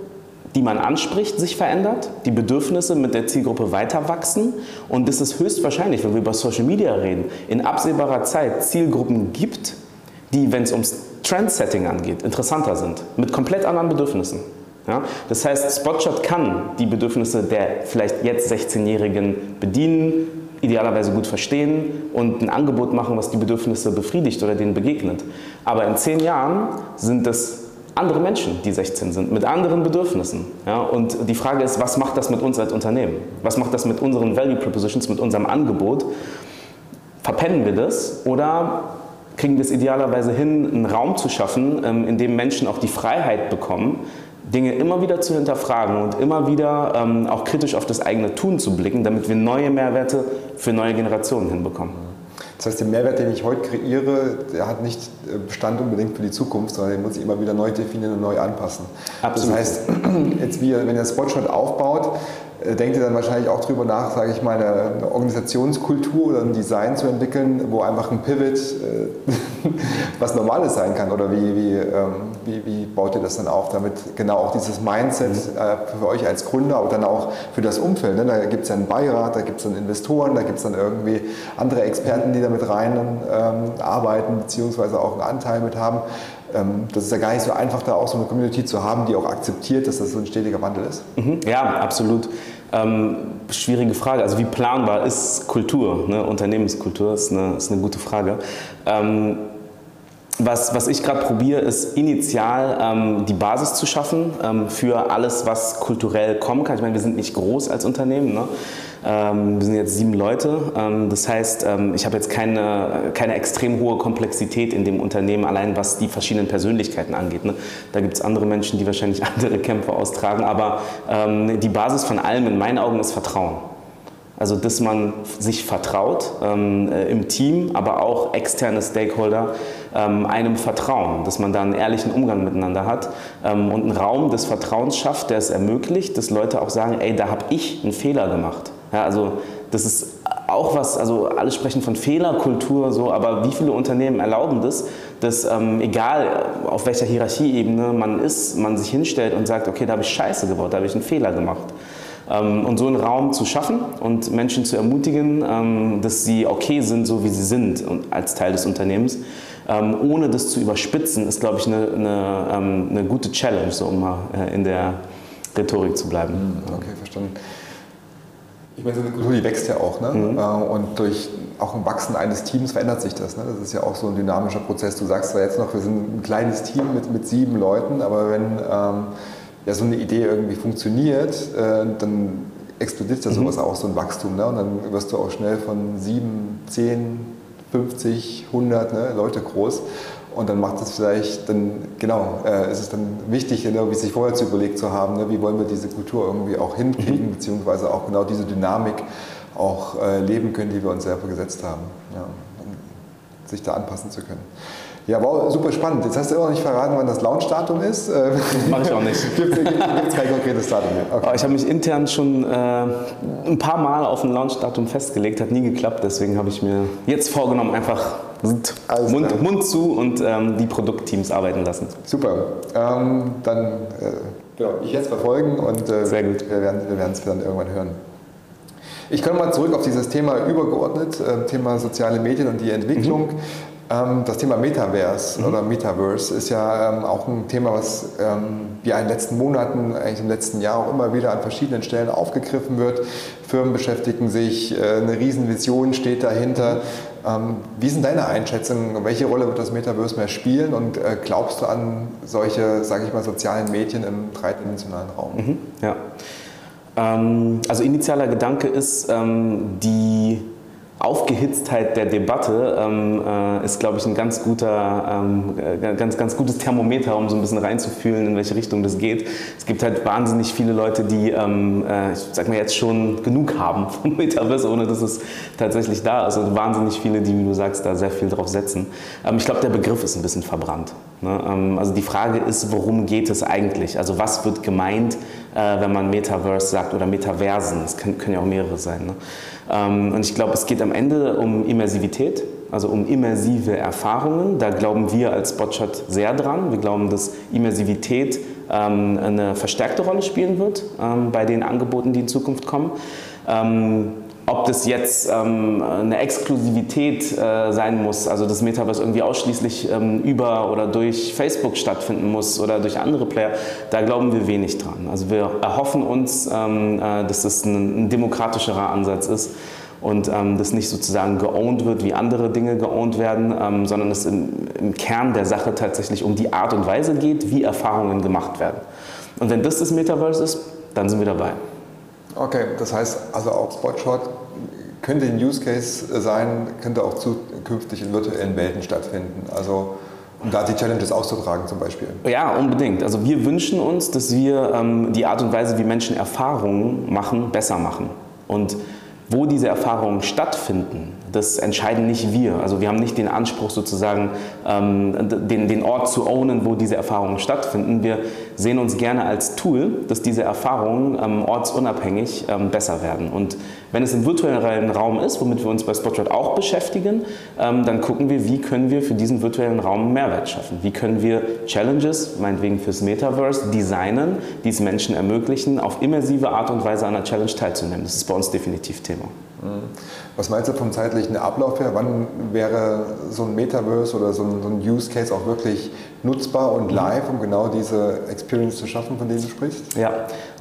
die man anspricht, sich verändert, die Bedürfnisse mit der Zielgruppe weiter wachsen und es ist höchstwahrscheinlich, wenn wir über Social Media reden, in absehbarer Zeit Zielgruppen gibt, die, wenn es ums Trendsetting angeht, interessanter sind, mit komplett anderen Bedürfnissen. Ja? Das heißt, Spotshot kann die Bedürfnisse der vielleicht jetzt 16-Jährigen bedienen, idealerweise gut verstehen und ein Angebot machen, was die Bedürfnisse befriedigt oder denen begegnet. Aber in 10 Jahren sind es andere Menschen, die 16 sind, mit anderen Bedürfnissen. Ja? Und die Frage ist, was macht das mit uns als Unternehmen? Was macht das mit unseren Value Propositions, mit unserem Angebot? Verpennen wir das oder kriegen wir es idealerweise hin, einen Raum zu schaffen, in dem Menschen auch die Freiheit bekommen, Dinge immer wieder zu hinterfragen und immer wieder auch kritisch auf das eigene Tun zu blicken, damit wir neue Mehrwerte für neue Generationen hinbekommen. Das heißt, der Mehrwert, den ich heute kreiere, der hat nicht Bestand unbedingt für die Zukunft, sondern den muss ich immer wieder neu definieren und neu anpassen. Absolut. Das heißt, jetzt wenn ihr Spotshot aufbaut, denkt ihr dann wahrscheinlich auch darüber nach, sage ich mal, eine Organisationskultur oder ein Design zu entwickeln, wo einfach ein Pivot was Normales sein kann? Oder wie baut ihr das dann auf, damit genau auch dieses Mindset für euch als Gründer, aber dann auch für das Umfeld, ne? Da gibt es ja einen Beirat, da gibt es dann Investoren, da gibt es dann irgendwie andere Experten, die da mit rein arbeiten, beziehungsweise auch einen Anteil mit haben. Das ist ja gar nicht so einfach, da auch so eine Community zu haben, die auch akzeptiert, dass das so ein stetiger Wandel ist. Ja, absolut. Schwierige Frage. Also wie planbar ist Kultur, ne? Unternehmenskultur ist eine gute Frage. Was ich gerade probiere, ist initial die Basis zu schaffen für alles, was kulturell kommen kann. Ich meine, wir sind nicht groß als Unternehmen, ne? Wir sind jetzt 7 Leute. Das heißt, ich habe jetzt keine extrem hohe Komplexität in dem Unternehmen, allein was die verschiedenen Persönlichkeiten angeht, ne? Da gibt es andere Menschen, die wahrscheinlich andere Kämpfe austragen, aber die Basis von allem in meinen Augen ist Vertrauen. Also, dass man sich vertraut im Team, aber auch externe Stakeholder einem vertrauen, dass man da einen ehrlichen Umgang miteinander hat und einen Raum des Vertrauens schafft, der es ermöglicht, dass Leute auch sagen, ey, da habe ich einen Fehler gemacht. Ja, also das ist auch was, also alle sprechen von Fehlerkultur, so, aber wie viele Unternehmen erlauben das, dass egal auf welcher Hierarchieebene man ist, man sich hinstellt und sagt, okay, da habe ich Scheiße gebaut, da habe ich einen Fehler gemacht. Und so einen Raum zu schaffen und Menschen zu ermutigen, dass sie okay sind, so wie sie sind und als Teil des Unternehmens, ohne das zu überspitzen, ist, glaube ich, eine gute Challenge, so, um mal in der Rhetorik zu bleiben. Okay, verstanden. Ich meine, so eine Kultur, die wächst ja auch, ne? Und durch auch ein Wachsen eines Teams verändert sich das, ne? Das ist ja auch so ein dynamischer Prozess. Du sagst zwar jetzt noch, wir sind ein kleines Team mit 7 Leuten, aber wenn ja, so eine Idee irgendwie funktioniert, dann explodiert ja sowas auch, so ein Wachstum, ne? Und dann wirst du auch schnell von 7, 10, 50, 100 ne, Leute groß. Und dann macht es vielleicht, ist es dann wichtig, wie sich vorher zu überlegt zu haben, ne, wie wollen wir diese Kultur irgendwie auch hinkriegen, beziehungsweise auch genau diese Dynamik auch leben können, die wir uns selber gesetzt haben, ja, um sich da anpassen zu können. Ja, wow, super spannend. Jetzt hast du immer noch nicht verraten, wann das Launchdatum ist. Mach ich auch nicht. Gibt es kein konkretes Datum mehr? Okay. Ich habe mich intern schon ein paar Mal auf ein Launchdatum festgelegt, hat nie geklappt. Deswegen habe ich mir jetzt vorgenommen, einfach Mund zu und die Produktteams arbeiten lassen. Super. Dann ich jetzt verfolgen und sehr gut. Wir werden es dann irgendwann hören. Ich komme mal zurück auf dieses Thema übergeordnet, Thema soziale Medien und die Entwicklung. Das Thema Metaverse oder Metaverse ist ja auch ein Thema, was ja in den letzten Monaten, eigentlich im letzten Jahr auch immer wieder an verschiedenen Stellen aufgegriffen wird. Firmen beschäftigen sich, eine Riesenvision steht dahinter. Wie sind deine Einschätzungen? Welche Rolle wird das Metaverse mehr spielen? Und glaubst du an solche, sage ich mal, sozialen Medien im dreidimensionalen Raum? Ja. Also initialer Gedanke ist, die Aufgehitztheit der Debatte ist, glaube ich, ein ganz gutes Thermometer, um so ein bisschen reinzufühlen, in welche Richtung das geht. Es gibt halt wahnsinnig viele Leute, die, ich sag mal, jetzt schon genug haben vom Metaverse, ohne dass es tatsächlich da ist. Also wahnsinnig viele, die, wie du sagst, da sehr viel drauf setzen. Ich glaube, der Begriff ist ein bisschen verbrannt, ne? Also die Frage ist, worum geht es eigentlich? Also was wird gemeint, wenn man Metaverse sagt oder Metaversen? Das können ja auch mehrere sein, ne? Und ich glaube, es geht am Ende um Immersivität, also um immersive Erfahrungen. Da glauben wir als Spotshot sehr dran. Wir glauben, dass Immersivität eine verstärkte Rolle spielen wird bei den Angeboten, die in Zukunft kommen. Ob das jetzt eine Exklusivität sein muss, also das Metaverse irgendwie ausschließlich über oder durch Facebook stattfinden muss oder durch andere Player, da glauben wir wenig dran. Also wir erhoffen uns, dass das ein demokratischerer Ansatz ist und das nicht sozusagen geowned wird, wie andere Dinge geowned werden, sondern es im Kern der Sache tatsächlich um die Art und Weise geht, wie Erfahrungen gemacht werden. Und wenn das Metaverse ist, dann sind wir dabei. Okay, das heißt also auch Spotshot könnte ein Use Case sein, könnte auch zukünftig in virtuellen Welten stattfinden. Also um da die Challenges auszutragen zum Beispiel. Ja, unbedingt. Also wir wünschen uns, dass wir die Art und Weise, wie Menschen Erfahrungen machen, besser machen. Und wo diese Erfahrungen stattfinden, das entscheiden nicht wir. Also wir haben nicht den Anspruch sozusagen, den Ort zu ownen, wo diese Erfahrungen stattfinden. Wir sehen uns gerne als Tool, dass diese Erfahrungen ortsunabhängig besser werden. Und wenn es im virtuellen Raum ist, womit wir uns bei Spotshot auch beschäftigen, dann gucken wir, wie können wir für diesen virtuellen Raum Mehrwert schaffen. Wie können wir Challenges, meinetwegen fürs Metaverse, designen, die es Menschen ermöglichen, auf immersive Art und Weise an einer Challenge teilzunehmen. Das ist bei uns definitiv Thema. Was meinst du vom zeitlichen Ablauf her? Wann wäre so ein Metaverse oder so ein Use Case auch wirklich nutzbar und live, um genau diese Experience zu schaffen, von denen du sprichst? Ja,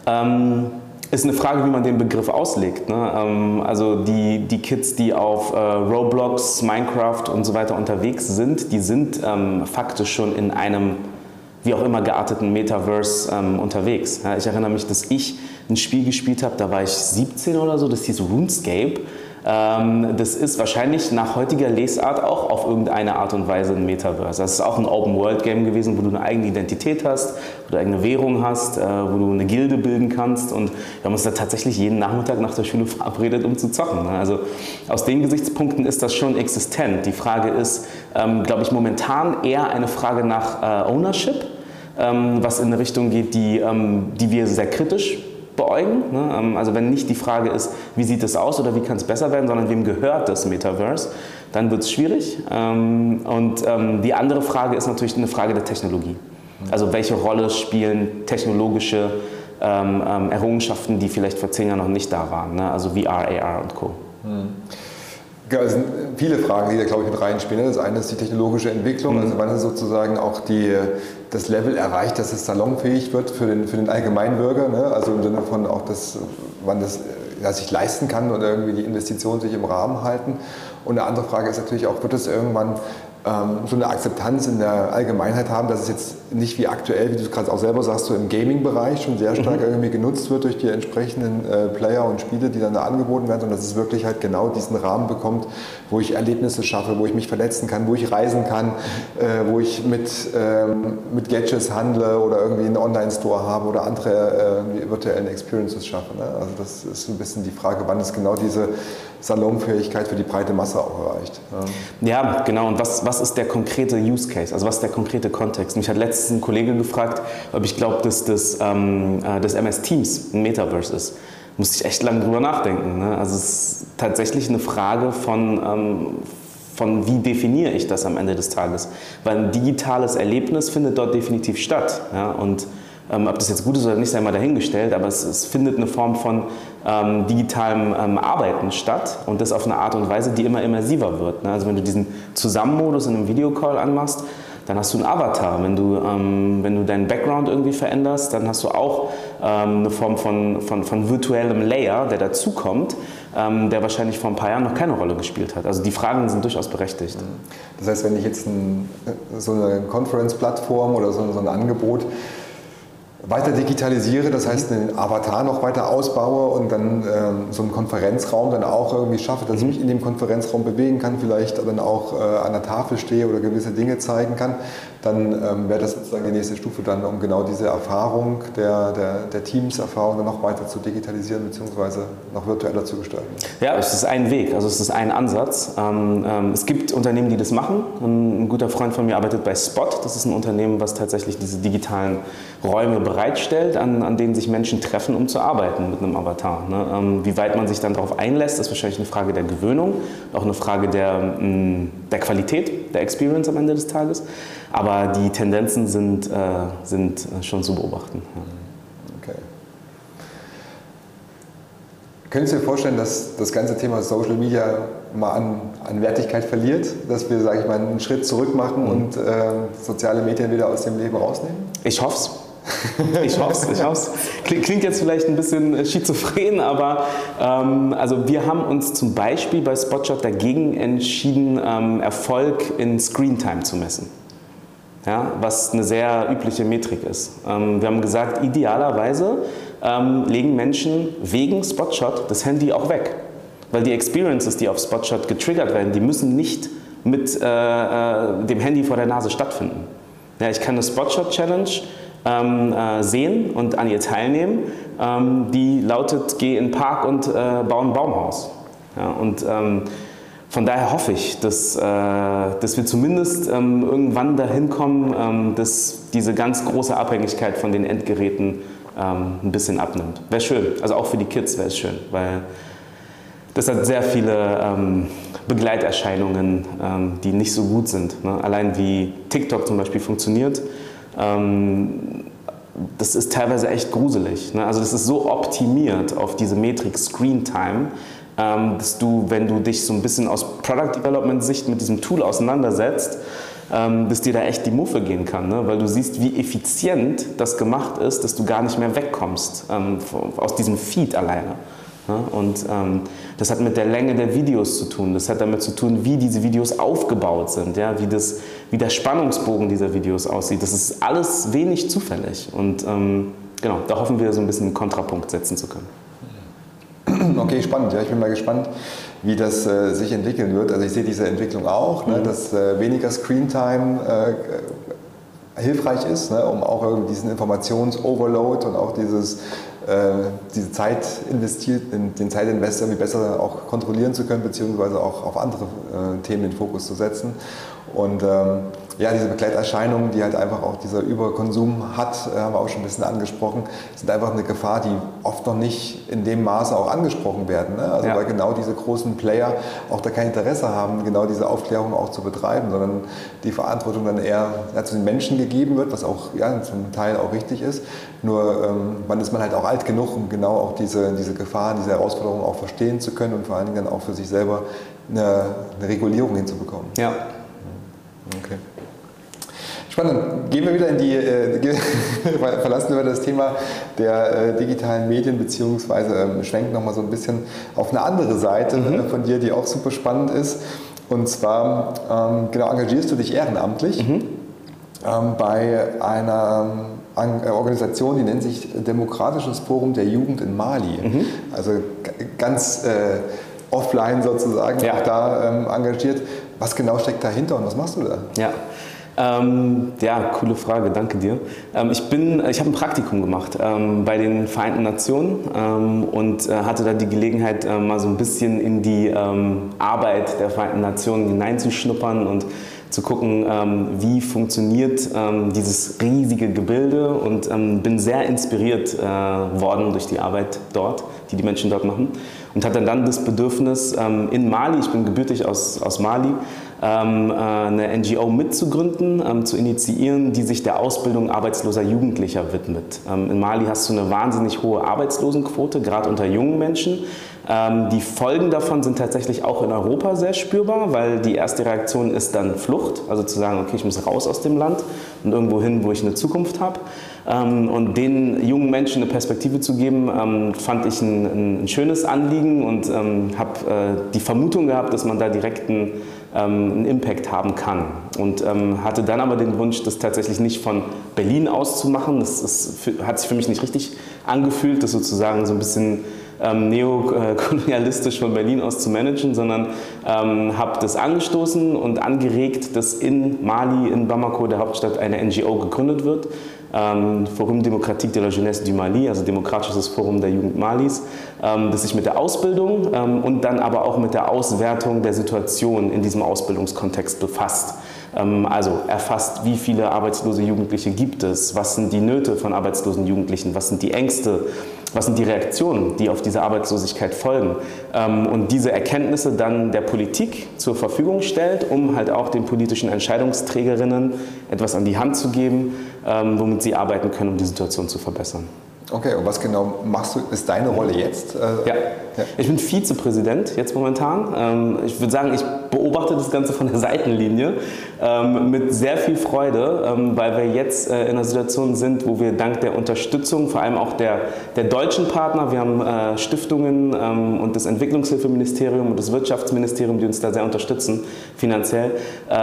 ist eine Frage, wie man den Begriff auslegt. Ne? Also die Kids, die auf Roblox, Minecraft und so weiter unterwegs sind, die sind faktisch schon in einem wie auch immer gearteten Metaverse unterwegs. Ja, ich erinnere mich, dass ich ein Spiel gespielt habe, da war ich 17 oder so, das hieß RuneScape. Das ist wahrscheinlich nach heutiger Lesart auch auf irgendeine Art und Weise ein Metaverse. Das ist auch ein Open-World-Game gewesen, wo du eine eigene Identität hast, wo du eine eigene Währung hast, wo du eine Gilde bilden kannst. Und wir haben uns da tatsächlich jeden Nachmittag nach der Schule verabredet, um zu zocken. Also aus den Gesichtspunkten ist das schon existent. Die Frage ist, glaube ich, momentan eher eine Frage nach Ownership, was in eine Richtung geht, die wir sehr kritisch beäugen. Ne? Also wenn nicht die Frage ist, wie sieht es aus oder wie kann es besser werden, sondern wem gehört das Metaverse, dann wird es schwierig. Und die andere Frage ist natürlich eine Frage der Technologie. Also welche Rolle spielen technologische Errungenschaften, die vielleicht vor 10 Jahren noch nicht da waren, ne? Also VR, AR und Co. Es sind viele Fragen, die da, glaube ich, mit reinspielen. Das eine ist die technologische Entwicklung, also wann ist sozusagen auch das Level erreicht, dass es salonfähig wird für den Allgemeinbürger, ne? Also im Sinne von auch wann das sich leisten kann oder irgendwie die Investitionen sich im Rahmen halten. Und eine andere Frage ist natürlich auch, wird es irgendwann so eine Akzeptanz in der Allgemeinheit haben, dass es jetzt nicht wie aktuell, wie du es gerade auch selber sagst, so im Gaming-Bereich schon sehr stark irgendwie genutzt wird durch die entsprechenden Player und Spiele, die dann da angeboten werden, sondern dass es wirklich halt genau diesen Rahmen bekommt, wo ich Erlebnisse schaffe, wo ich mich verletzen kann, wo ich reisen kann, wo ich mit Gadgets handle oder irgendwie einen Online-Store habe oder andere virtuellen Experiences schaffe. Ne? Also das ist ein bisschen die Frage, wann es genau diese Salonfähigkeit für die breite Masse auch erreicht. Ja, genau. Und was ist der konkrete Use Case? Also was ist der konkrete Kontext? Mich hat letztens ein Kollege gefragt, ob ich glaube, dass das MS Teams ein Metaverse ist. Musste ich echt lange drüber nachdenken. Ne? Also es ist tatsächlich eine Frage von wie definiere ich das am Ende des Tages. Weil ein digitales Erlebnis findet dort definitiv statt. Ja? Und ob das jetzt gut ist oder nicht, sei mal dahingestellt, aber es findet eine Form von digitalem Arbeiten statt und das auf eine Art und Weise, die immer immersiver wird. Ne? Also wenn du diesen Zusammenmodus in einem Videocall anmachst, dann hast du einen Avatar. Wenn du deinen Background irgendwie veränderst, dann hast du auch eine Form von virtuellem Layer, der dazukommt, der wahrscheinlich vor ein paar Jahren noch keine Rolle gespielt hat. Also die Fragen sind durchaus berechtigt. Das heißt, wenn ich jetzt so eine Conference-Plattform oder so ein Angebot weiter digitalisiere, das heißt den Avatar noch weiter ausbaue und dann so einen Konferenzraum dann auch irgendwie schaffe, dass ich mich in dem Konferenzraum bewegen kann, vielleicht dann auch an der Tafel stehe oder gewisse Dinge zeigen kann, dann wäre das sozusagen die nächste Stufe dann, um genau diese Erfahrung der Teams-Erfahrung dann noch weiter zu digitalisieren bzw. noch virtueller zu gestalten. Ja, es ist ein Weg, also es ist ein Ansatz. Es gibt Unternehmen, die das machen. Ein guter Freund von mir arbeitet bei Spot. Das ist ein Unternehmen, was tatsächlich diese digitalen Räume bereitstellt, an denen sich Menschen treffen, um zu arbeiten mit einem Avatar. Ne? Wie weit man sich dann darauf einlässt, ist wahrscheinlich eine Frage der Gewöhnung, auch eine Frage der Qualität, der Experience am Ende des Tages. Aber die Tendenzen sind schon zu beobachten. Okay. Könntest du dir vorstellen, dass das ganze Thema Social Media mal an Wertigkeit verliert? Dass wir, sage ich mal, einen Schritt zurück machen und soziale Medien wieder aus dem Leben rausnehmen? Ich hoffe es. Ich hoffe es. Klingt jetzt vielleicht ein bisschen schizophren, aber also wir haben uns zum Beispiel bei Spotshot dagegen entschieden, Erfolg in Screentime zu messen. Ja, was eine sehr übliche Metrik ist. Wir haben gesagt, idealerweise legen Menschen wegen Spotshot das Handy auch weg. Weil die Experiences, die auf Spotshot getriggert werden, die müssen nicht mit dem Handy vor der Nase stattfinden. Ja, ich kann eine Spotshot-Challenge sehen und an ihr teilnehmen, die lautet, geh in den Park und bau ein Baumhaus. Ja, und von daher hoffe ich, dass wir zumindest irgendwann dahin kommen, dass diese ganz große Abhängigkeit von den Endgeräten ein bisschen abnimmt. Wäre schön, also auch für die Kids wäre es schön, weil das hat sehr viele Begleiterscheinungen, die nicht so gut sind. Ne? Allein wie TikTok zum Beispiel funktioniert, das ist teilweise echt gruselig. Ne? Also das ist so optimiert auf diese Metrik Screen Time, dass du, wenn du dich so ein bisschen aus Product Development Sicht mit diesem Tool auseinandersetzt, dass dir da echt die Muffe gehen kann, ne? Weil du siehst, wie effizient das gemacht ist, dass du gar nicht mehr wegkommst aus diesem Feed alleine. Ne? Und das hat mit der Länge der Videos zu tun, das hat damit zu tun, wie diese Videos aufgebaut sind, ja? Wie der Spannungsbogen dieser Videos aussieht. Das ist alles wenig zufällig und genau, da hoffen wir so ein bisschen einen Kontrapunkt setzen zu können. Okay, spannend. Ja, ich bin mal gespannt, wie das sich entwickeln wird. Also ich sehe diese Entwicklung auch, ne, dass weniger Screentime hilfreich ist, ne, um auch irgendwie diesen Informations-Overload und auch diese Zeit investiert, den Zeitinvest irgendwie besser auch kontrollieren zu können, beziehungsweise auch auf andere Themen den Fokus zu setzen. Und ja, diese Begleiterscheinungen, die halt einfach auch dieser Überkonsum hat, haben wir auch schon ein bisschen angesprochen, sind einfach eine Gefahr, die oft noch nicht in dem Maße auch angesprochen werden. Ne? Also weil genau diese großen Player auch da kein Interesse haben, genau diese Aufklärung auch zu betreiben, sondern die Verantwortung dann eher zu den Menschen gegeben wird, was auch zum Teil auch richtig ist. Nur wann ist man halt auch alt genug, um genau auch diese Gefahren, diese Herausforderungen auch verstehen zu können und vor allen Dingen dann auch für sich selber eine Regulierung hinzubekommen. Ja. Okay. Spannend. Gehen wir wieder verlassen wir das Thema der digitalen Medien, beziehungsweise schwenken nochmal so ein bisschen auf eine andere Seite von dir, die auch super spannend ist. Und zwar engagierst du dich ehrenamtlich bei einer Organisation, die nennt sich Demokratisches Forum der Jugend in Mali. Also ganz offline sozusagen, auch da engagiert. Was genau steckt dahinter und was machst du da? Ja, coole Frage, danke dir. Ich habe ein Praktikum gemacht bei den Vereinten Nationen und hatte da die Gelegenheit, mal so ein bisschen in die Arbeit der Vereinten Nationen hineinzuschnuppern und zu gucken, wie funktioniert dieses riesige Gebilde und bin sehr inspiriert worden durch die Arbeit dort, die Menschen dort machen. Und hatte dann das Bedürfnis, in Mali, ich bin gebürtig aus Mali, eine NGO mitzugründen, zu initiieren, die sich der Ausbildung arbeitsloser Jugendlicher widmet. In Mali hast du eine wahnsinnig hohe Arbeitslosenquote, gerade unter jungen Menschen. Die Folgen davon sind tatsächlich auch in Europa sehr spürbar, weil die erste Reaktion ist dann Flucht, also zu sagen, okay, ich muss raus aus dem Land und irgendwo hin, wo ich eine Zukunft habe. Und den jungen Menschen eine Perspektive zu geben, fand ich ein schönes Anliegen und habe die Vermutung gehabt, dass man da direkt einen Impact haben kann. Und hatte dann aber den Wunsch, das tatsächlich nicht von Berlin aus zu machen. Das hat sich für mich nicht richtig angefühlt, das sozusagen so ein bisschen neokolonialistisch von Berlin aus zu managen, sondern habe das angestoßen und angeregt, dass in Mali, in Bamako, der Hauptstadt, eine NGO gegründet wird. Forum Démocratique de la Jeunesse du Mali, also Demokratisches Forum der Jugend Malis, das sich mit der Ausbildung und dann aber auch mit der Auswertung der Situation in diesem Ausbildungskontext befasst. Also erfasst, wie viele arbeitslose Jugendliche gibt es, was sind die Nöte von arbeitslosen Jugendlichen, was sind die Ängste, Was sind die Reaktionen, die auf diese Arbeitslosigkeit folgen? Und diese Erkenntnisse dann der Politik zur Verfügung stellt, um halt auch den politischen Entscheidungsträgerinnen etwas an die Hand zu geben, womit sie arbeiten können, um die Situation zu verbessern. Okay, und was genau machst du, ist deine Rolle jetzt? Ja, ich bin Vizepräsident jetzt momentan. Ich würde sagen, ich beobachte das Ganze von der Seitenlinie mit sehr viel Freude, weil wir jetzt in einer Situation sind, wo wir dank der Unterstützung, vor allem auch der deutschen Partner, wir haben Stiftungen und das Entwicklungshilfeministerium und das Wirtschaftsministerium, die uns da sehr unterstützen, finanziell,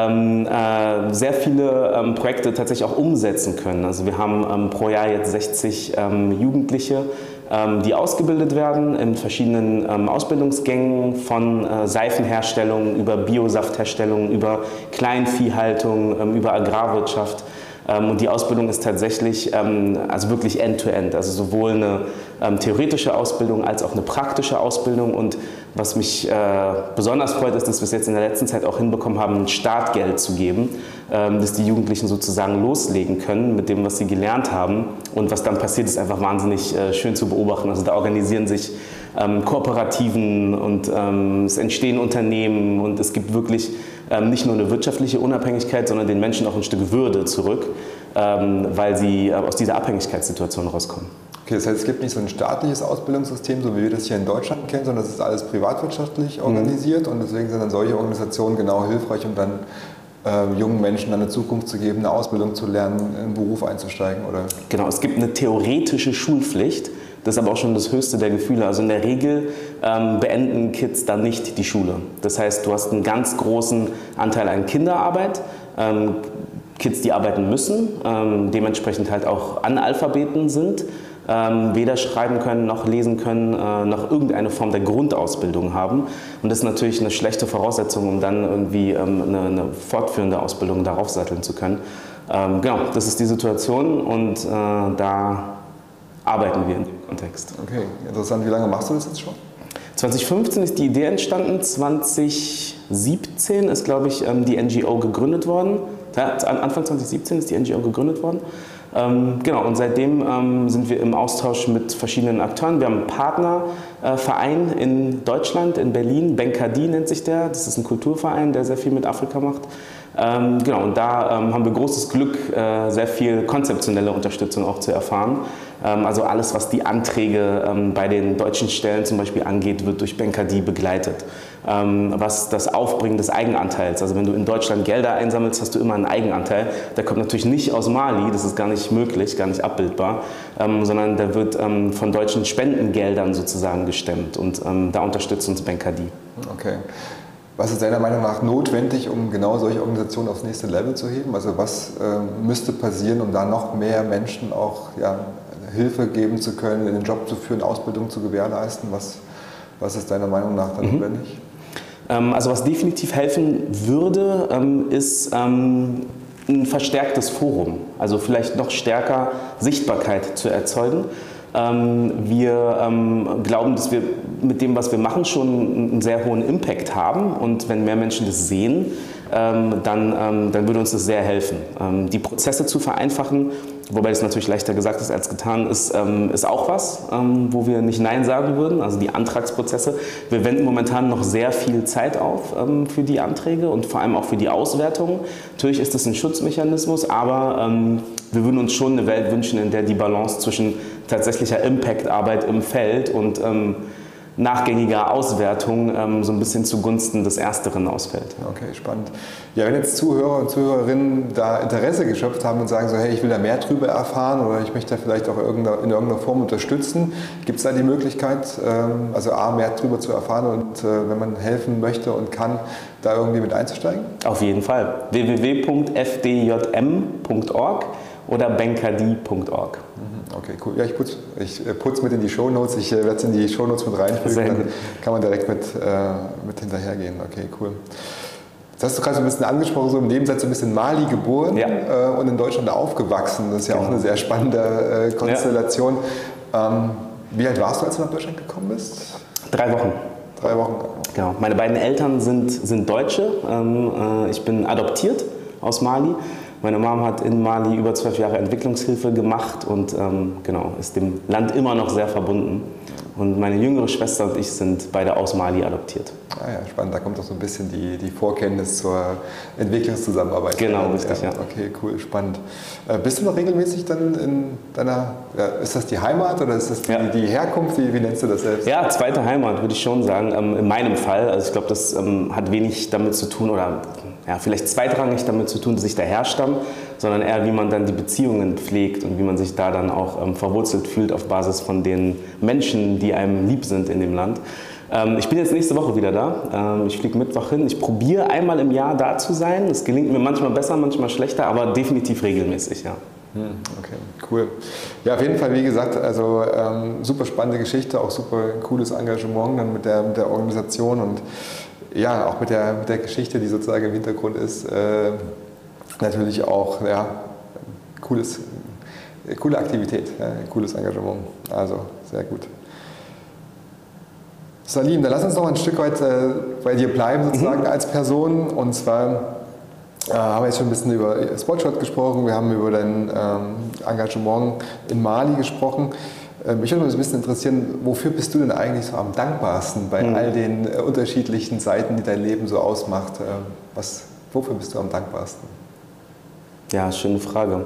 sehr viele Projekte tatsächlich auch umsetzen können. Also wir haben pro Jahr jetzt 60 Jugendliche, die ausgebildet werden in verschiedenen Ausbildungsgängen von Seifenherstellung über Biosaftherstellung, über Kleinviehhaltung, über Agrarwirtschaft. Und die Ausbildung ist tatsächlich also wirklich end-to-end, also sowohl eine theoretische Ausbildung als auch eine praktische Ausbildung. Und was mich besonders freut, ist, dass wir es jetzt in der letzten Zeit auch hinbekommen haben, ein Startgeld zu geben, dass die Jugendlichen sozusagen loslegen können mit dem, was sie gelernt haben. Und was dann passiert, ist einfach wahnsinnig schön zu beobachten. Also da organisieren sich Kooperativen und es entstehen Unternehmen und es gibt wirklich nicht nur eine wirtschaftliche Unabhängigkeit, sondern den Menschen auch ein Stück Würde zurück, weil sie aus dieser Abhängigkeitssituation rauskommen. Okay, das heißt, es gibt nicht so ein staatliches Ausbildungssystem, so wie wir das hier in Deutschland kennen, sondern das ist alles privatwirtschaftlich organisiert und deswegen sind dann solche Organisationen genau hilfreich, um dann jungen Menschen eine Zukunft zu geben, eine Ausbildung zu lernen, in einen Beruf einzusteigen, oder? Genau, es gibt eine theoretische Schulpflicht. Das ist aber auch schon das höchste der Gefühle. Also in der Regel beenden Kids dann nicht die Schule. Das heißt, du hast einen ganz großen Anteil an Kinderarbeit. Kids, die arbeiten müssen, dementsprechend halt auch Analphabeten sind, weder schreiben können, noch lesen können, noch irgendeine Form der Grundausbildung haben. Und das ist natürlich eine schlechte Voraussetzung, um dann irgendwie eine fortführende Ausbildung darauf satteln zu können. Genau, das ist die Situation und da arbeiten wir in dem Kontext. Okay, interessant. Wie lange machst du das jetzt schon? 2015 ist die Idee entstanden, 2017 ist, glaube ich, die NGO gegründet worden. Ja, Anfang 2017 ist die NGO gegründet worden. Genau, und seitdem sind wir im Austausch mit verschiedenen Akteuren. Wir haben einen Partnerverein in Deutschland, in Berlin, Benkadi nennt sich der. Das ist ein Kulturverein, der sehr viel mit Afrika macht. Genau, und da haben wir großes Glück, sehr viel konzeptionelle Unterstützung auch zu erfahren. Also alles, was die Anträge bei den deutschen Stellen zum Beispiel angeht, wird durch Benkadi begleitet. Was das Aufbringen des Eigenanteils, also wenn du in Deutschland Gelder einsammelst, hast du immer einen Eigenanteil. Der kommt natürlich nicht aus Mali, das ist gar nicht möglich, gar nicht abbildbar, sondern der wird von deutschen Spendengeldern sozusagen gestemmt und da unterstützt uns Benkadi. Okay. Was ist deiner Meinung nach notwendig, um genau solche Organisationen aufs nächste Level zu heben? Also was müsste passieren, um da noch mehr Menschen auch Hilfe geben zu können, in den Job zu führen, Ausbildung zu gewährleisten? Was ist deiner Meinung nach da notwendig? Also was definitiv helfen würde, ist ein verstärktes Forum. Also vielleicht noch stärker Sichtbarkeit zu erzeugen. Wir glauben, dass wir mit dem, was wir machen, schon einen sehr hohen Impact haben. Und wenn mehr Menschen das sehen, dann würde uns das sehr helfen. Die Prozesse zu vereinfachen, wobei das natürlich leichter gesagt ist als getan, ist auch was, wo wir nicht Nein sagen würden. Also die Antragsprozesse. Wir wenden momentan noch sehr viel Zeit auf für die Anträge und vor allem auch für die Auswertung. Natürlich ist das ein Schutzmechanismus, aber wir würden uns schon eine Welt wünschen, in der die Balance zwischen tatsächlicher Impact-Arbeit im Feld und nachgängiger Auswertung so ein bisschen zugunsten des Ersteren ausfällt. Okay, spannend. Ja, wenn jetzt Zuhörer und Zuhörerinnen da Interesse geschöpft haben und sagen so, hey, ich will da mehr drüber erfahren oder ich möchte da vielleicht auch in irgendeiner Form unterstützen, gibt es da die Möglichkeit, also A, mehr drüber zu erfahren und wenn man helfen möchte und kann, da irgendwie mit einzusteigen? Auf jeden Fall. www.fdjm.org oder benkadi.org. Okay, cool. Ja, ich putze mit in die Shownotes. Ich werde es in die Shownotes mit reinfügen. Dann kann man direkt mit hinterhergehen. Okay, cool. Das hast du gerade so ein bisschen angesprochen, so im Nebensatz so ein bisschen Mali geboren und in Deutschland aufgewachsen. Das ist ja auch eine sehr spannende Konstellation. Ja. Wie alt warst du, als du nach Deutschland gekommen bist? 3 Wochen. 3 Wochen. Genau. Meine beiden Eltern sind Deutsche. Ich bin adoptiert aus Mali. Meine Mom hat in Mali über 12 Jahre Entwicklungshilfe gemacht und genau, ist dem Land immer noch sehr verbunden. Und meine jüngere Schwester und ich sind beide aus Mali adoptiert. Ah ja, spannend. Da kommt auch so ein bisschen die Vorkenntnis zur Entwicklungszusammenarbeit. Genau, richtig, ja. Okay, cool, spannend. Bist du noch regelmäßig dann in deiner, ist das die Heimat oder ist das die Herkunft? Wie nennst du das selbst? Ja, zweite Heimat würde ich schon sagen, in meinem Fall. Also ich glaube, das hat wenig damit zu tun oder ja, vielleicht zweitrangig damit zu tun, dass ich daher stamme, sondern eher, wie man dann die Beziehungen pflegt und wie man sich da dann auch verwurzelt fühlt auf Basis von den Menschen, die einem lieb sind in dem Land. Ich bin jetzt nächste Woche wieder da. Ich fliege Mittwoch hin. Ich probiere einmal im Jahr da zu sein. Es gelingt mir manchmal besser, manchmal schlechter, aber definitiv regelmäßig, ja. Okay, cool. Ja, auf jeden Fall, wie gesagt, also super spannende Geschichte, auch super cooles Engagement dann mit der Organisation und ja, auch mit der Geschichte, die sozusagen im Hintergrund ist. Natürlich auch, ja, coole Aktivität, ja, cooles Engagement. Also, sehr gut. Salim, dann lass uns noch ein Stück weit bei dir bleiben, sozusagen als Person. Und zwar haben wir jetzt schon ein bisschen über Spotshot gesprochen, wir haben über dein Engagement in Mali gesprochen. Mich würde mal so ein bisschen interessieren, wofür bist du denn eigentlich so am dankbarsten bei all den unterschiedlichen Seiten, die dein Leben so ausmacht? Wofür bist du am dankbarsten? Ja, schöne Frage.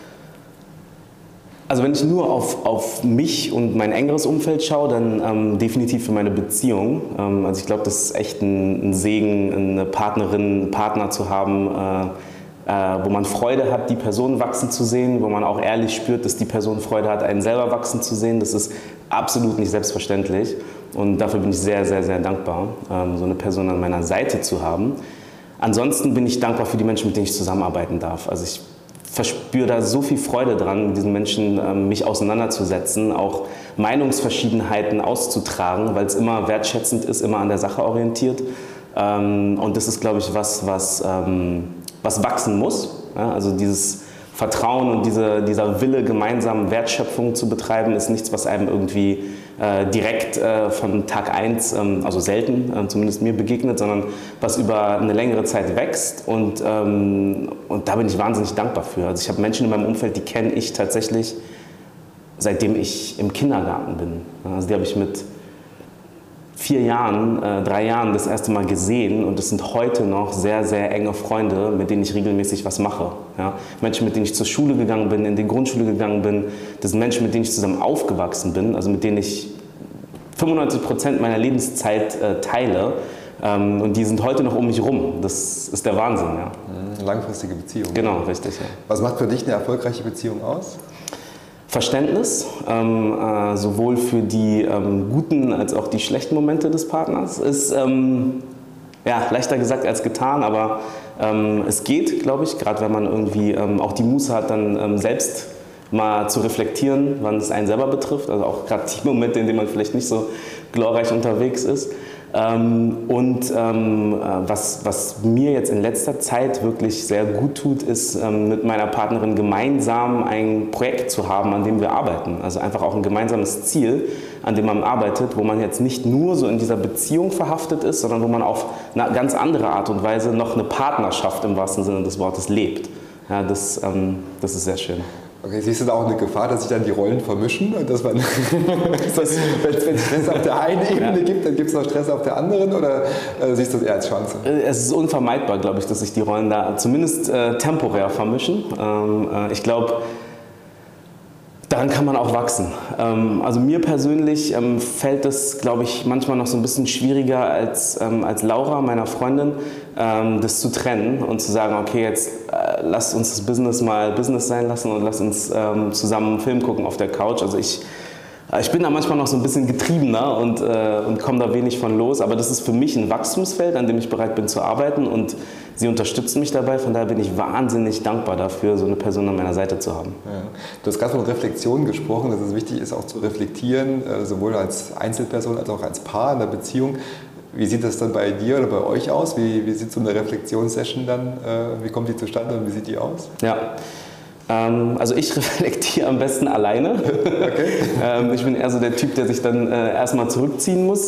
Also wenn ich nur auf mich und mein engeres Umfeld schaue, dann definitiv für meine Beziehung. Also ich glaube, das ist echt ein Segen, eine Partnerin, einen Partner zu haben, wo man Freude hat, die Person wachsen zu sehen, wo man auch ehrlich spürt, dass die Person Freude hat, einen selber wachsen zu sehen. Das ist absolut nicht selbstverständlich und dafür bin ich sehr, sehr, sehr dankbar, so eine Person an meiner Seite zu haben. Ansonsten bin ich dankbar für die Menschen, mit denen ich zusammenarbeiten darf. Also ich verspüre da so viel Freude dran, mit diesen Menschen mich auseinanderzusetzen, auch Meinungsverschiedenheiten auszutragen, weil es immer wertschätzend ist, immer an der Sache orientiert. Und das ist, glaube ich, was wachsen muss. Ja, also dieses Vertrauen und dieser Wille, gemeinsam Wertschöpfung zu betreiben, ist nichts, was einem irgendwie direkt von Tag 1, also selten, zumindest mir begegnet, sondern was über eine längere Zeit wächst und da bin ich wahnsinnig dankbar für. Also ich habe Menschen in meinem Umfeld, die kenne ich tatsächlich seitdem ich im Kindergarten bin. Also die habe ich mit 3 Jahren das erste Mal gesehen und das sind heute noch sehr, sehr enge Freunde, mit denen ich regelmäßig was mache. Ja? Menschen, mit denen ich zur Schule gegangen bin, in die Grundschule gegangen bin, das sind Menschen, mit denen ich zusammen aufgewachsen bin, also mit denen ich 95% meiner Lebenszeit teile und die sind heute noch um mich rum. Das ist der Wahnsinn. Ja. Langfristige Beziehung. Genau, richtig. Ja. Was macht für dich eine erfolgreiche Beziehung aus? Verständnis, sowohl für die guten als auch die schlechten Momente des Partners, ist leichter gesagt als getan, aber es geht, glaube ich, gerade wenn man irgendwie auch die Muße hat, dann selbst mal zu reflektieren, wann es einen selber betrifft, also auch gerade die Momente, in denen man vielleicht nicht so glorreich unterwegs ist. Was mir jetzt in letzter Zeit wirklich sehr gut tut, ist mit meiner Partnerin gemeinsam ein Projekt zu haben, an dem wir arbeiten. Also einfach auch ein gemeinsames Ziel, an dem man arbeitet, wo man jetzt nicht nur so in dieser Beziehung verhaftet ist, sondern wo man auf eine ganz andere Art und Weise noch eine Partnerschaft im wahrsten Sinne des Wortes lebt. Ja, das ist sehr schön. Okay, siehst du da auch eine Gefahr, dass sich dann die Rollen vermischen? Und dass man, wenn es Stress auf der einen Ebene gibt, dann gibt es noch Stress auf der anderen? Oder siehst du das eher als Chance? Es ist unvermeidbar, glaube ich, dass sich die Rollen da zumindest temporär vermischen. Ich glaube, daran kann man auch wachsen. Also mir persönlich fällt es, glaube ich, manchmal noch so ein bisschen schwieriger als Laura, meiner Freundin, das zu trennen und zu sagen, okay, jetzt lass uns das Business mal Business sein lassen und lass uns zusammen einen Film gucken auf der Couch. Also ich bin da manchmal noch so ein bisschen getriebener und komme da wenig von los, aber das ist für mich ein Wachstumsfeld, an dem ich bereit bin zu arbeiten und sie unterstützt mich dabei, von daher bin ich wahnsinnig dankbar dafür, so eine Person an meiner Seite zu haben. Ja. Du hast gerade von Reflexion gesprochen, dass es wichtig ist, auch zu reflektieren, sowohl als Einzelperson als auch als Paar in der Beziehung. Wie sieht das dann bei dir oder bei euch aus? Wie sieht so eine Reflexionssession dann, wie kommt die zustande und wie sieht die aus? Ja. Also ich reflektiere am besten alleine. Okay. Ich bin eher so der Typ, der sich dann erstmal zurückziehen muss,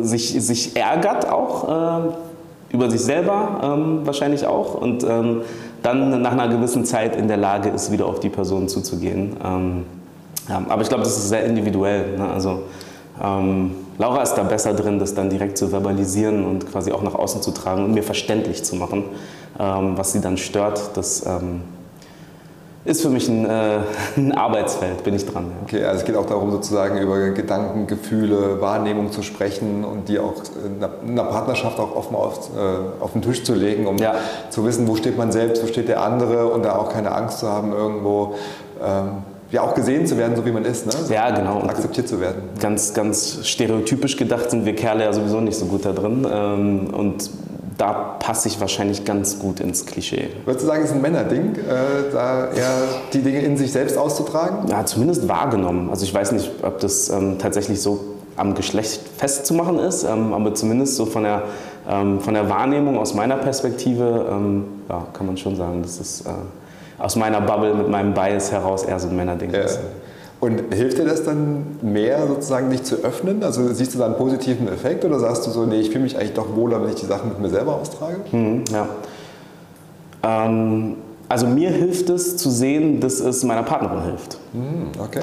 sich ärgert auch über sich selber wahrscheinlich auch und dann nach einer gewissen Zeit in der Lage ist, wieder auf die Person zuzugehen. Ja, aber ich glaube, das ist sehr individuell. Ne? Also Laura ist da besser drin, das dann direkt zu verbalisieren und quasi auch nach außen zu tragen und mir verständlich zu machen, was sie dann stört. Das ist für mich ein Arbeitsfeld, bin ich dran. Ja. Okay, also es geht auch darum, sozusagen über Gedanken, Gefühle, Wahrnehmung zu sprechen und die auch in einer Partnerschaft auch offen auf den Tisch zu legen, um zu wissen, wo steht man selbst, wo steht der andere und da auch keine Angst zu haben, irgendwo auch gesehen zu werden, so wie man ist, ne? So ja, genau. Und akzeptiert zu werden. Ganz, ganz stereotypisch gedacht sind wir Kerle ja sowieso nicht so gut da drin. Und da passe ich wahrscheinlich ganz gut ins Klischee. Würdest du sagen, es ist ein Männerding, da eher die Dinge in sich selbst auszutragen? Ja, zumindest wahrgenommen. Also ich weiß nicht, ob das tatsächlich so am Geschlecht festzumachen ist, aber zumindest so von der Wahrnehmung aus meiner Perspektive kann man schon sagen, dass es aus meiner Bubble mit meinem Bias heraus eher so ein Männerding ist. Und hilft dir das dann mehr, sozusagen dich zu öffnen? Also siehst du da einen positiven Effekt oder sagst du so, nee, ich fühle mich eigentlich doch wohler, wenn ich die Sachen mit mir selber austrage? Also mir hilft es zu sehen, dass es meiner Partnerin hilft. Okay.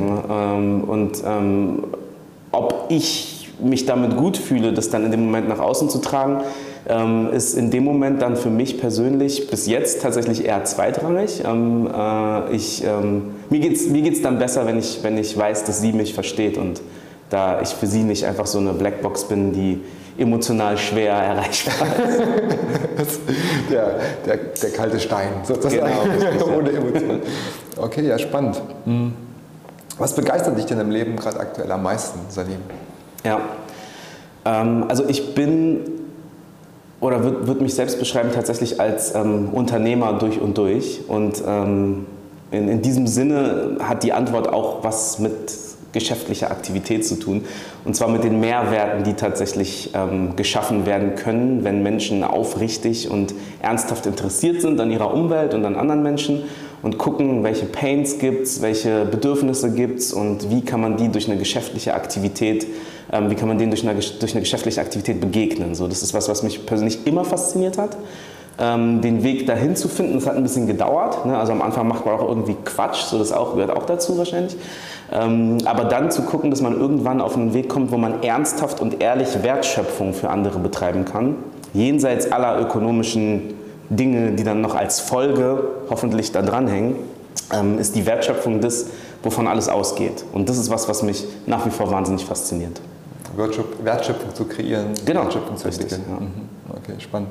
Ob ich mich damit gut fühle, das dann in dem Moment nach außen zu tragen, ist in dem Moment dann für mich persönlich bis jetzt tatsächlich eher zweitrangig. Mir geht's dann besser, wenn ich weiß, dass sie mich versteht und da ich für sie nicht einfach so eine Blackbox bin, die emotional schwer erreichbar ist. der kalte Stein, sozusagen, genau, ohne Emotionen. Okay, ja, spannend. Was begeistert dich denn im Leben gerade aktuell am meisten, Salim? Ja, also ich bin oder würde mich selbst beschreiben tatsächlich als Unternehmer durch und durch. Und in diesem Sinne hat die Antwort auch was mit geschäftlicher Aktivität zu tun. Und zwar mit den Mehrwerten, die tatsächlich geschaffen werden können, wenn Menschen aufrichtig und ernsthaft interessiert sind an ihrer Umwelt und an anderen Menschen und gucken, welche Pains gibt es, welche Bedürfnisse gibt es und wie kann man die durch eine geschäftliche Aktivität durch eine geschäftliche Aktivität begegnen. So, das ist was mich persönlich immer fasziniert hat. Den Weg dahin zu finden, das hat ein bisschen gedauert. Ne? Also am Anfang macht man auch irgendwie Quatsch, so das gehört auch dazu wahrscheinlich. Aber dann zu gucken, dass man irgendwann auf einen Weg kommt, wo man ernsthaft und ehrlich Wertschöpfung für andere betreiben kann, jenseits aller ökonomischen Dinge, die dann noch als Folge hoffentlich da dranhängen, ist die Wertschöpfung das, wovon alles ausgeht. Und das ist was mich nach wie vor wahnsinnig fasziniert. Wertschöpfung zu kreieren, genau. Wertschöpfung zu entwickeln. Ja. Okay, spannend.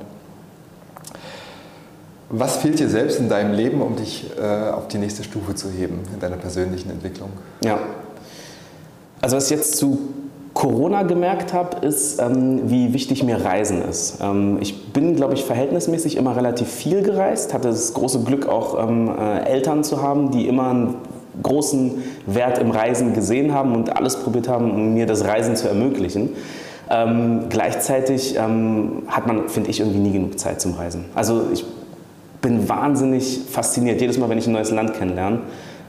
Was fehlt dir selbst in deinem Leben, um dich auf die nächste Stufe zu heben in deiner persönlichen Entwicklung? Ja, also was ich jetzt zu Corona gemerkt habe, ist, wie wichtig mir Reisen ist. Ich bin, glaube ich, verhältnismäßig immer relativ viel gereist, hatte das große Glück, auch Eltern zu haben, die immer einen großen Wert im Reisen gesehen haben und alles probiert haben, um mir das Reisen zu ermöglichen. Gleichzeitig hat man, finde ich, irgendwie nie genug Zeit zum Reisen. Also ich bin wahnsinnig fasziniert, jedes Mal, wenn ich ein neues Land kennenlerne,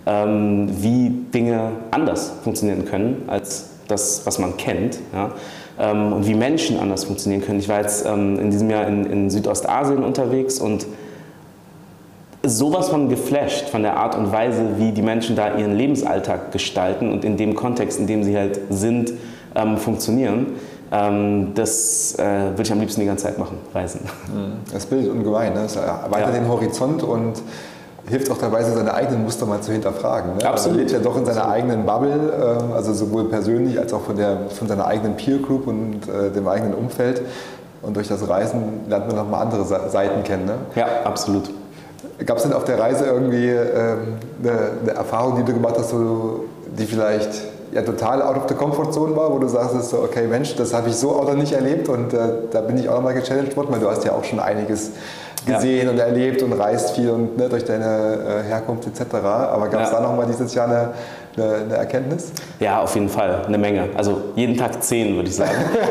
wie Dinge anders funktionieren können als das, was man kennt. Ja? Und wie Menschen anders funktionieren können. Ich war jetzt in diesem Jahr in Südostasien unterwegs und sowas von geflasht von der Art und Weise, wie die Menschen da ihren Lebensalltag gestalten und in dem Kontext, in dem sie halt sind, funktionieren. Das würde ich am liebsten die ganze Zeit machen, reisen. Das bildet ungemein, ne? Das erweitert den Horizont und hilft auch dabei, seine eigenen Muster mal zu hinterfragen. Ne? Absolut. Man lebt ja doch in seiner eigenen Bubble, also sowohl persönlich als auch von seiner eigenen Peer Group und dem eigenen Umfeld. Und durch das Reisen lernt man nochmal andere Seiten kennen. Ne? Ja, absolut. Gab es denn auf der Reise irgendwie eine Erfahrung, die du gemacht hast, die vielleicht total out of the comfort zone war, wo du sagst, so, okay Mensch, das habe ich so auch noch nicht erlebt und da bin ich auch nochmal gechallenged worden, weil du hast ja auch schon einiges gesehen und erlebt und reist viel und durch deine Herkunft etc. Aber gab es da nochmal dieses Jahr eine Erkenntnis? Ja, auf jeden Fall, eine Menge. Also jeden Tag 10, würde ich sagen.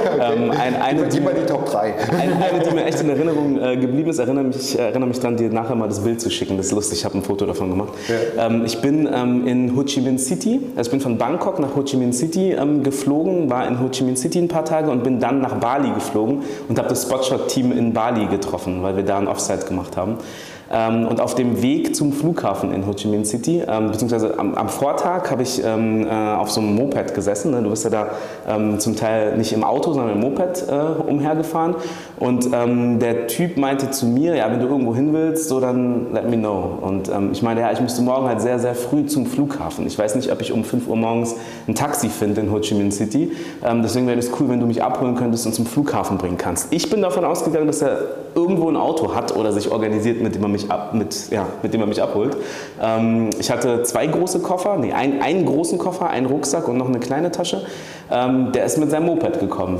Gib mal die Top 3. Eine, die mir echt in Erinnerung geblieben ist, erinnere mich dann, dir nachher mal das Bild zu schicken. Das ist lustig, ich habe ein Foto davon gemacht. Ja. Ich bin in Ho Chi Minh City, also ich bin von Bangkok nach Ho Chi Minh City geflogen, war in Ho Chi Minh City ein paar Tage und bin dann nach Bali geflogen und habe das Spotshot-Team in Bali getroffen, weil wir da ein Offsite gemacht haben. Und auf dem Weg zum Flughafen in Ho Chi Minh City, beziehungsweise am Vortag habe ich auf so einem Moped gesessen. Ne? Du bist ja da zum Teil nicht im Auto, sondern im Moped umhergefahren. Und der Typ meinte zu mir, ja, wenn du irgendwo hin willst, so dann let me know. Und ich meine, ja, ich müsste morgen halt sehr, sehr früh zum Flughafen. Ich weiß nicht, ob ich um 5 Uhr morgens ein Taxi finde in Ho Chi Minh City. Deswegen wäre es cool, wenn du mich abholen könntest und zum Flughafen bringen kannst. Ich bin davon ausgegangen, dass er irgendwo ein Auto hat oder sich organisiert, mit dem er mich abholt. Ich hatte 2 große Koffer, einen großen Koffer, einen Rucksack und noch eine kleine Tasche. Der ist mit seinem Moped gekommen.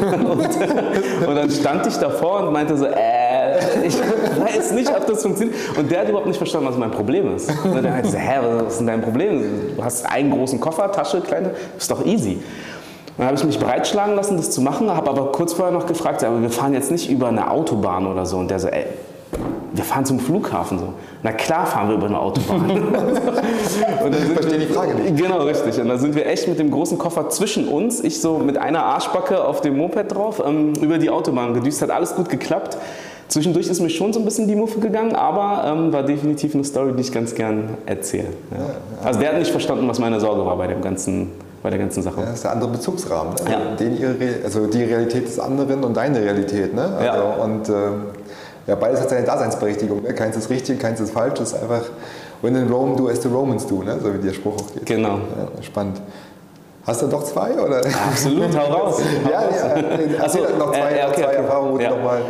Und dann stand ich davor und meinte so, ich weiß nicht, ob das funktioniert. Und der hat überhaupt nicht verstanden, was mein Problem ist. Und der meinte so, was ist denn dein Problem? Du hast einen großen Koffer, Tasche, kleine, ist doch easy. Dann habe ich mich breitschlagen lassen, das zu machen, habe aber kurz vorher noch gefragt, aber wir fahren jetzt nicht über eine Autobahn oder so. Und der so, wir fahren zum Flughafen. So. Na klar fahren wir über eine Autobahn. Und dann ich verstehe die Frage nicht. Genau, richtig. Und da sind wir echt mit dem großen Koffer zwischen uns, ich so mit einer Arschbacke auf dem Moped drauf, über die Autobahn gedüst. Hat alles gut geklappt. Zwischendurch ist mir schon so ein bisschen die Muffe gegangen, aber war definitiv eine Story, die ich ganz gern erzähle. Ja. Also der hat nicht verstanden, was meine Sorge war bei der ganzen Sache. Ja, das ist der andere Bezugsrahmen. Ne? Ja. Also die Realität des anderen und deine Realität. Ne? Also, ja. Und beides hat seine Daseinsberechtigung. Ne? Keins ist richtig, keins ist falsch. Das ist einfach, when in Rome, do as the Romans do, ne? So wie der Spruch auch geht. Genau. Ja, spannend. Hast du doch 2? Oder? Absolut, hau raus. Achso, noch zwei Erfahrungen, wo du nochmal...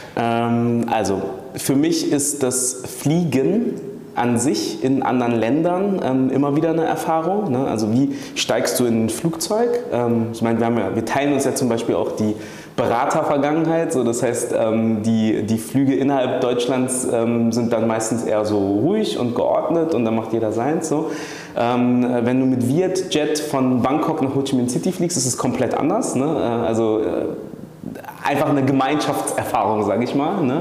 Also, für mich ist das Fliegen an sich in anderen Ländern immer wieder eine Erfahrung. Ne? Also wie steigst du in ein Flugzeug? Ich meine, wir teilen uns ja zum Beispiel auch die Beratervergangenheit. So, das heißt, die Flüge innerhalb Deutschlands sind dann meistens eher so ruhig und geordnet und dann macht jeder seins. So. Wenn du mit Vietjet von Bangkok nach Ho Chi Minh City fliegst, ist es komplett anders. Ne? Also einfach eine Gemeinschaftserfahrung, sage ich mal, ne?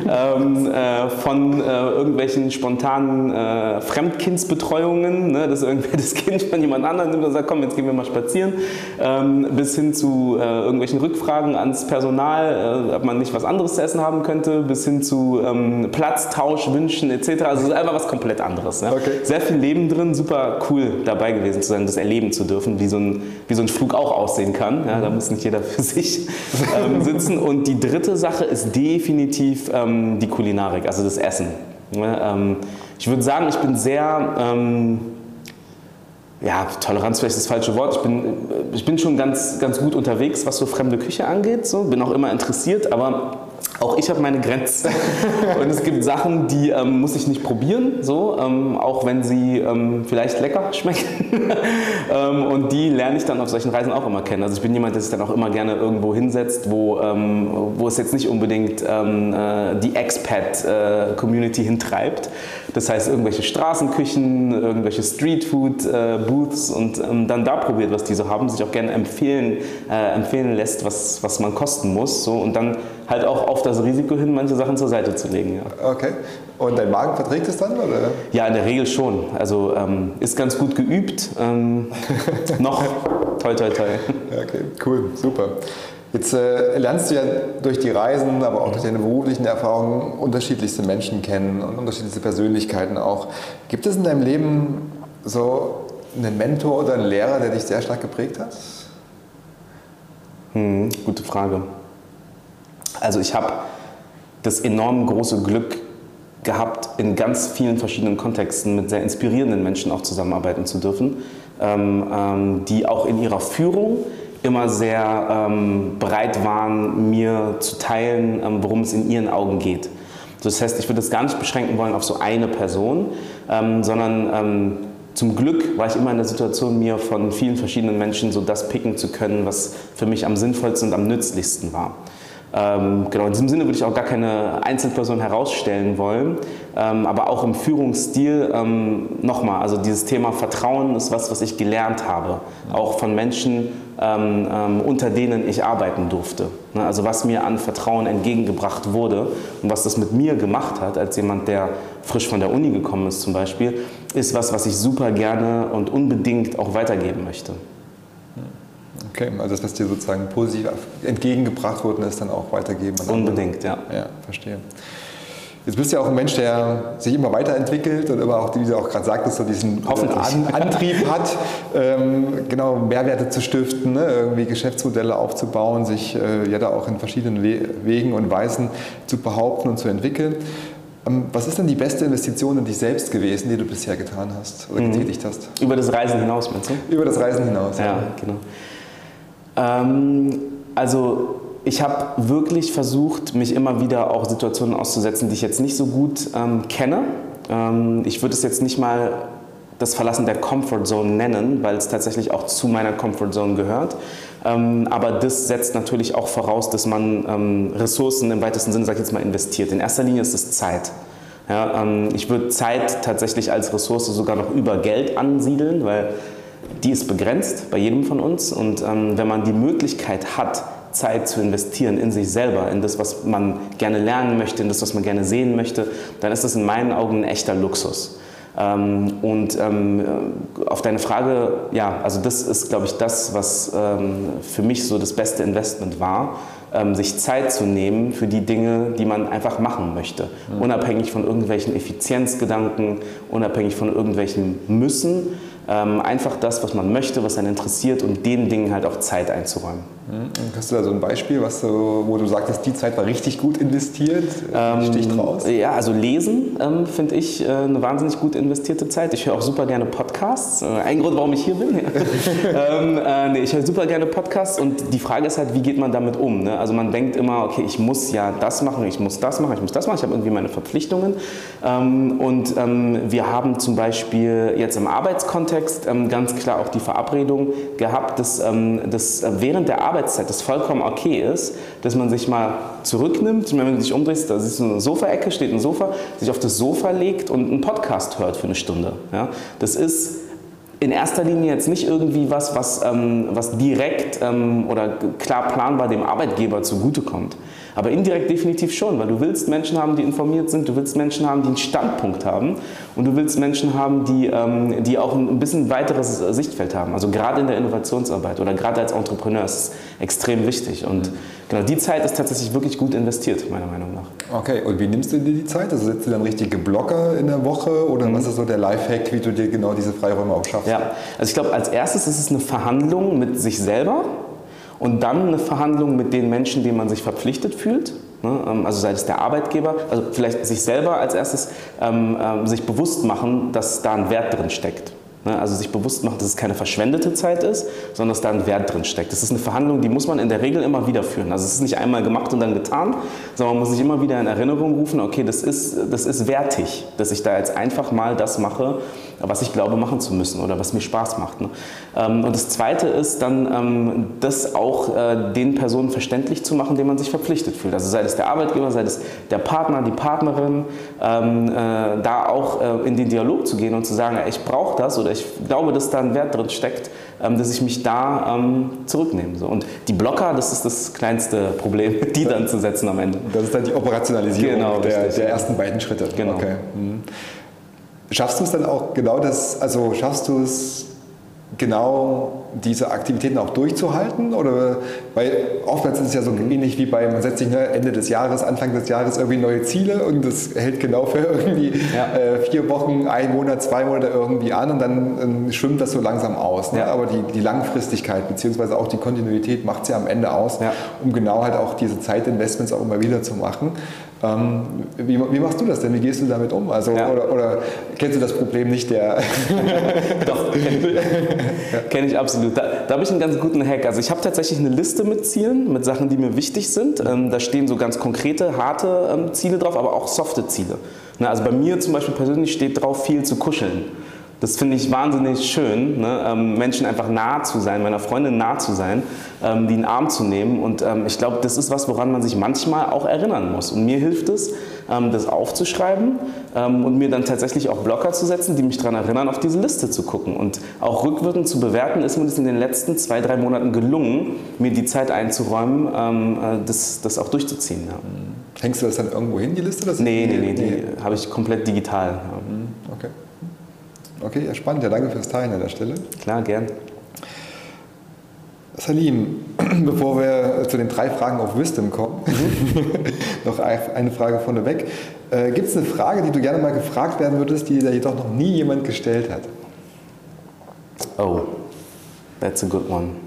Von irgendwelchen spontanen Fremdkindsbetreuungen, ne? Dass irgendwer das Kind von jemand anderem nimmt und sagt, komm, jetzt gehen wir mal spazieren, bis hin zu irgendwelchen Rückfragen ans Personal, ob man nicht was anderes zu essen haben könnte, bis hin zu Platztausch, Wünschen etc. Also es ist einfach was komplett anderes. Ne? Okay. Sehr viel Leben drin, super cool dabei gewesen zu sein, das erleben zu dürfen, wie so ein Flug auch aussehen kann. Ja? Da muss nicht jeder für sich sitzen. Und die dritte Sache ist definitiv die Kulinarik, also das Essen. Ich würde sagen, ich bin sehr, Toleranz vielleicht ist das falsche Wort, ich bin schon ganz, ganz gut unterwegs, was so fremde Küche angeht, so. Bin auch immer interessiert, aber auch ich habe meine Grenzen. Und es gibt Sachen, die muss ich nicht probieren, so, auch wenn sie vielleicht lecker schmecken. Und die lerne ich dann auf solchen Reisen auch immer kennen. Also ich bin jemand, der sich dann auch immer gerne irgendwo hinsetzt, wo es jetzt nicht unbedingt die Expat-Community hintreibt. Das heißt, irgendwelche Straßenküchen, irgendwelche Streetfood-Booths und dann da probiert, was die so haben, sich auch gerne empfehlen lässt, was man kosten muss. So, und dann halt auch auf das Risiko hin, manche Sachen zur Seite zu legen. Ja. Okay. Und dein Magen verträgt es dann? Oder? Ja, in der Regel schon. Also ist ganz gut geübt. Noch toi, toi, toi. Okay, cool, super. Jetzt lernst du ja durch die Reisen, aber auch durch deine beruflichen Erfahrungen unterschiedlichste Menschen kennen und unterschiedlichste Persönlichkeiten auch. Gibt es in deinem Leben so einen Mentor oder einen Lehrer, der dich sehr stark geprägt hat? Gute Frage. Also ich habe das enorm große Glück gehabt, in ganz vielen verschiedenen Kontexten mit sehr inspirierenden Menschen auch zusammenarbeiten zu dürfen, die auch in ihrer Führung immer sehr bereit waren, mir zu teilen, worum es in ihren Augen geht. Das heißt, ich würde das gar nicht beschränken wollen auf so eine Person, sondern zum Glück war ich immer in der Situation, mir von vielen verschiedenen Menschen so das picken zu können, was für mich am sinnvollsten und am nützlichsten war. Genau, in diesem Sinne würde ich auch gar keine Einzelperson herausstellen wollen, aber auch im Führungsstil nochmal, also dieses Thema Vertrauen ist was ich gelernt habe, auch von Menschen, unter denen ich arbeiten durfte. Also was mir an Vertrauen entgegengebracht wurde und was das mit mir gemacht hat, als jemand, der frisch von der Uni gekommen ist zum Beispiel, ist was ich super gerne und unbedingt auch weitergeben möchte. Okay, also das, was dir sozusagen positiv entgegengebracht worden ist, dann auch weitergeben. Unbedingt, ja. Ja, verstehe. Jetzt bist du ja auch ein Mensch, der sich immer weiterentwickelt und immer auch, wie du auch gerade sagtest, so diesen Antrieb hat, genau Mehrwerte zu stiften, ne? Irgendwie Geschäftsmodelle aufzubauen, sich ja da auch in verschiedenen Wegen und Weisen zu behaupten und zu entwickeln. Was ist denn die beste Investition in dich selbst gewesen, die du bisher getan hast oder getätigt hast? Über das Reisen hinaus, meinst du? Über das Reisen hinaus, ja. Genau. Also ich habe wirklich versucht, mich immer wieder auch Situationen auszusetzen, die ich jetzt nicht so gut kenne. Ich würde es jetzt nicht mal das Verlassen der Comfortzone nennen, weil es tatsächlich auch zu meiner Comfortzone gehört. Aber das setzt natürlich auch voraus, dass man Ressourcen im weitesten Sinne, sag ich jetzt mal, investiert. In erster Linie ist es Zeit. Ja, ich würde Zeit tatsächlich als Ressource sogar noch über Geld ansiedeln, weil die ist begrenzt bei jedem von uns. Und wenn man die Möglichkeit hat, Zeit zu investieren in sich selber, in das, was man gerne lernen möchte, in das, was man gerne sehen möchte, dann ist das in meinen Augen ein echter Luxus. Auf deine Frage, ja, also das ist, glaube ich, das, was für mich so das beste Investment war, sich Zeit zu nehmen für die Dinge, die man einfach machen möchte. Unabhängig von irgendwelchen Effizienzgedanken, unabhängig von irgendwelchen Müssen. Einfach das, was man möchte, was einen interessiert und den Dingen halt auch Zeit einzuräumen. Hast du da so ein Beispiel, wo du sagtest, die Zeit war richtig gut investiert? Sticht raus? Ja, also Lesen finde ich eine wahnsinnig gut investierte Zeit. Ich höre auch super gerne Podcasts. Ein Grund, warum ich hier bin. Ich höre super gerne Podcasts und die Frage ist halt, wie geht man damit um? Ne? Also man denkt immer, okay, ich muss ja das machen, ich muss das machen, ich muss das machen, ich habe irgendwie meine Verpflichtungen. Wir haben zum Beispiel jetzt im Arbeitskontext ganz klar auch die Verabredung gehabt, dass während der Arbeitszeit das vollkommen okay ist, dass man sich mal zurücknimmt, wenn du dich umdrehst, da ist eine Sofaecke, steht ein Sofa, sich auf das Sofa legt und einen Podcast hört für eine Stunde. Ja? Das ist in erster Linie jetzt nicht irgendwie was direkt oder klar planbar dem Arbeitgeber zugutekommt. Aber indirekt definitiv schon, weil du willst Menschen haben, die informiert sind, du willst Menschen haben, die einen Standpunkt haben und du willst Menschen haben, die auch ein bisschen weiteres Sichtfeld haben. Also gerade in der Innovationsarbeit oder gerade als Entrepreneur ist es extrem wichtig. Und genau, die Zeit ist tatsächlich wirklich gut investiert, meiner Meinung nach. Okay, und wie nimmst du dir die Zeit? Also setzt du dann richtige Blocker in der Woche oder was ist so der Lifehack, wie du dir genau diese Freiräume auch schaffst? Ja, also ich glaube, als erstes ist es eine Verhandlung mit sich selber. Und dann eine Verhandlung mit den Menschen, denen man sich verpflichtet fühlt, also sei es der Arbeitgeber, also vielleicht sich selber als erstes sich bewusst machen, dass da ein Wert drin steckt. Also sich bewusst machen, dass es keine verschwendete Zeit ist, sondern dass da ein Wert drin steckt. Das ist eine Verhandlung, die muss man in der Regel immer wieder führen. Also es ist nicht einmal gemacht und dann getan, sondern man muss sich immer wieder in Erinnerung rufen, okay, das ist wertig, dass ich da jetzt einfach mal das mache, was ich glaube machen zu müssen oder was mir Spaß macht. Und das Zweite ist dann, das auch den Personen verständlich zu machen, denen man sich verpflichtet fühlt. Also sei das der Arbeitgeber, sei das der Partner, die Partnerin, da auch in den Dialog zu gehen und zu sagen, ich brauche das oder ich glaube, dass da ein Wert drin steckt, dass ich mich da zurücknehme. So. Und die Blocker, das ist das kleinste Problem, die dann zu setzen am Ende. Das ist dann die Operationalisierung der ersten beiden Schritte. Genau. Okay. Schaffst du es dann auch genau das, also schaffst du es genau diese Aktivitäten auch durchzuhalten? Oder weil oftmals ist es ja so ähnlich wie man setzt sich Ende des Jahres, Anfang des Jahres irgendwie neue Ziele und das hält genau für irgendwie 4 Wochen, 1 Monat, 2 Monate irgendwie an und dann schwimmt das so langsam aus. Ne? Ja. Aber die Langfristigkeit bzw. auch die Kontinuität macht es ja am Ende aus, um genau halt auch diese Zeitinvestments auch immer wieder zu machen. Wie machst du das denn? Wie gehst du damit um? Also, oder kennst du das Problem nicht der... Doch, kenne ich absolut. Da habe ich einen ganz guten Hack. Also ich habe tatsächlich eine Liste mit Zielen, mit Sachen, die mir wichtig sind. Da stehen so ganz konkrete, harte Ziele drauf, aber auch softe Ziele. Also bei mir zum Beispiel persönlich steht drauf, viel zu kuscheln. Das finde ich wahnsinnig schön, ne? Menschen einfach nah zu sein, meiner Freundin nah zu sein, die in den Arm zu nehmen. Und ich glaube, das ist was, woran man sich manchmal auch erinnern muss. Und mir hilft es, das aufzuschreiben und mir dann tatsächlich auch Blocker zu setzen, die mich daran erinnern, auf diese Liste zu gucken. Und auch rückwirkend zu bewerten, ist mir das in den letzten 2-3 Monaten gelungen, mir die Zeit einzuräumen, das auch durchzuziehen. Ja. Hängst du das dann irgendwo hin, die Liste? Nee, die habe ich komplett digital. Ja. Okay. Okay, ja, spannend. Ja, danke fürs Teilen an der Stelle. Klar, gern. Salim, bevor wir zu den 3 Fragen auf Wisdom kommen, noch eine Frage vorneweg. Gibt es eine Frage, die du gerne mal gefragt werden würdest, die dir jedoch noch nie jemand gestellt hat? Oh, that's a good one.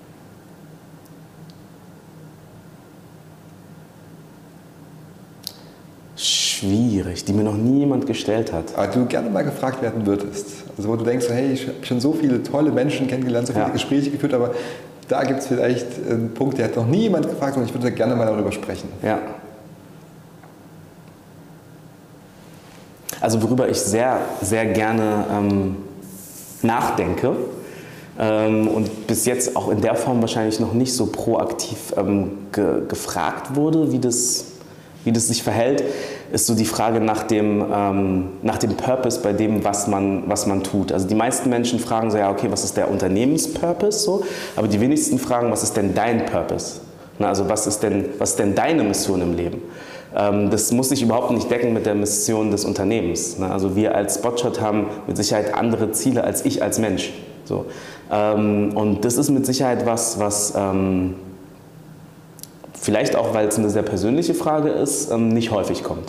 Schwierig, die mir noch nie jemand gestellt hat. Aber du gerne mal gefragt werden würdest. Also wo du denkst, hey, ich habe schon so viele tolle Menschen kennengelernt, so viele Gespräche geführt, aber da gibt es vielleicht einen Punkt, der hat noch nie jemand gefragt und ich würde gerne mal darüber sprechen. Ja. Also worüber ich sehr, sehr gerne nachdenke und bis jetzt auch in der Form wahrscheinlich noch nicht so proaktiv gefragt wurde, wie das sich verhält, ist so die Frage nach dem Purpose bei dem, was man tut. Also die meisten Menschen fragen so, ja, okay, was ist der Unternehmenspurpose? So? Aber die wenigsten fragen, was ist denn dein Purpose? Na, also was ist denn deine Mission im Leben? Das muss sich überhaupt nicht decken mit der Mission des Unternehmens. Na, also wir als Spotshot haben mit Sicherheit andere Ziele als ich als Mensch. So. Und das ist mit Sicherheit was vielleicht auch, weil es eine sehr persönliche Frage ist, nicht häufig kommt.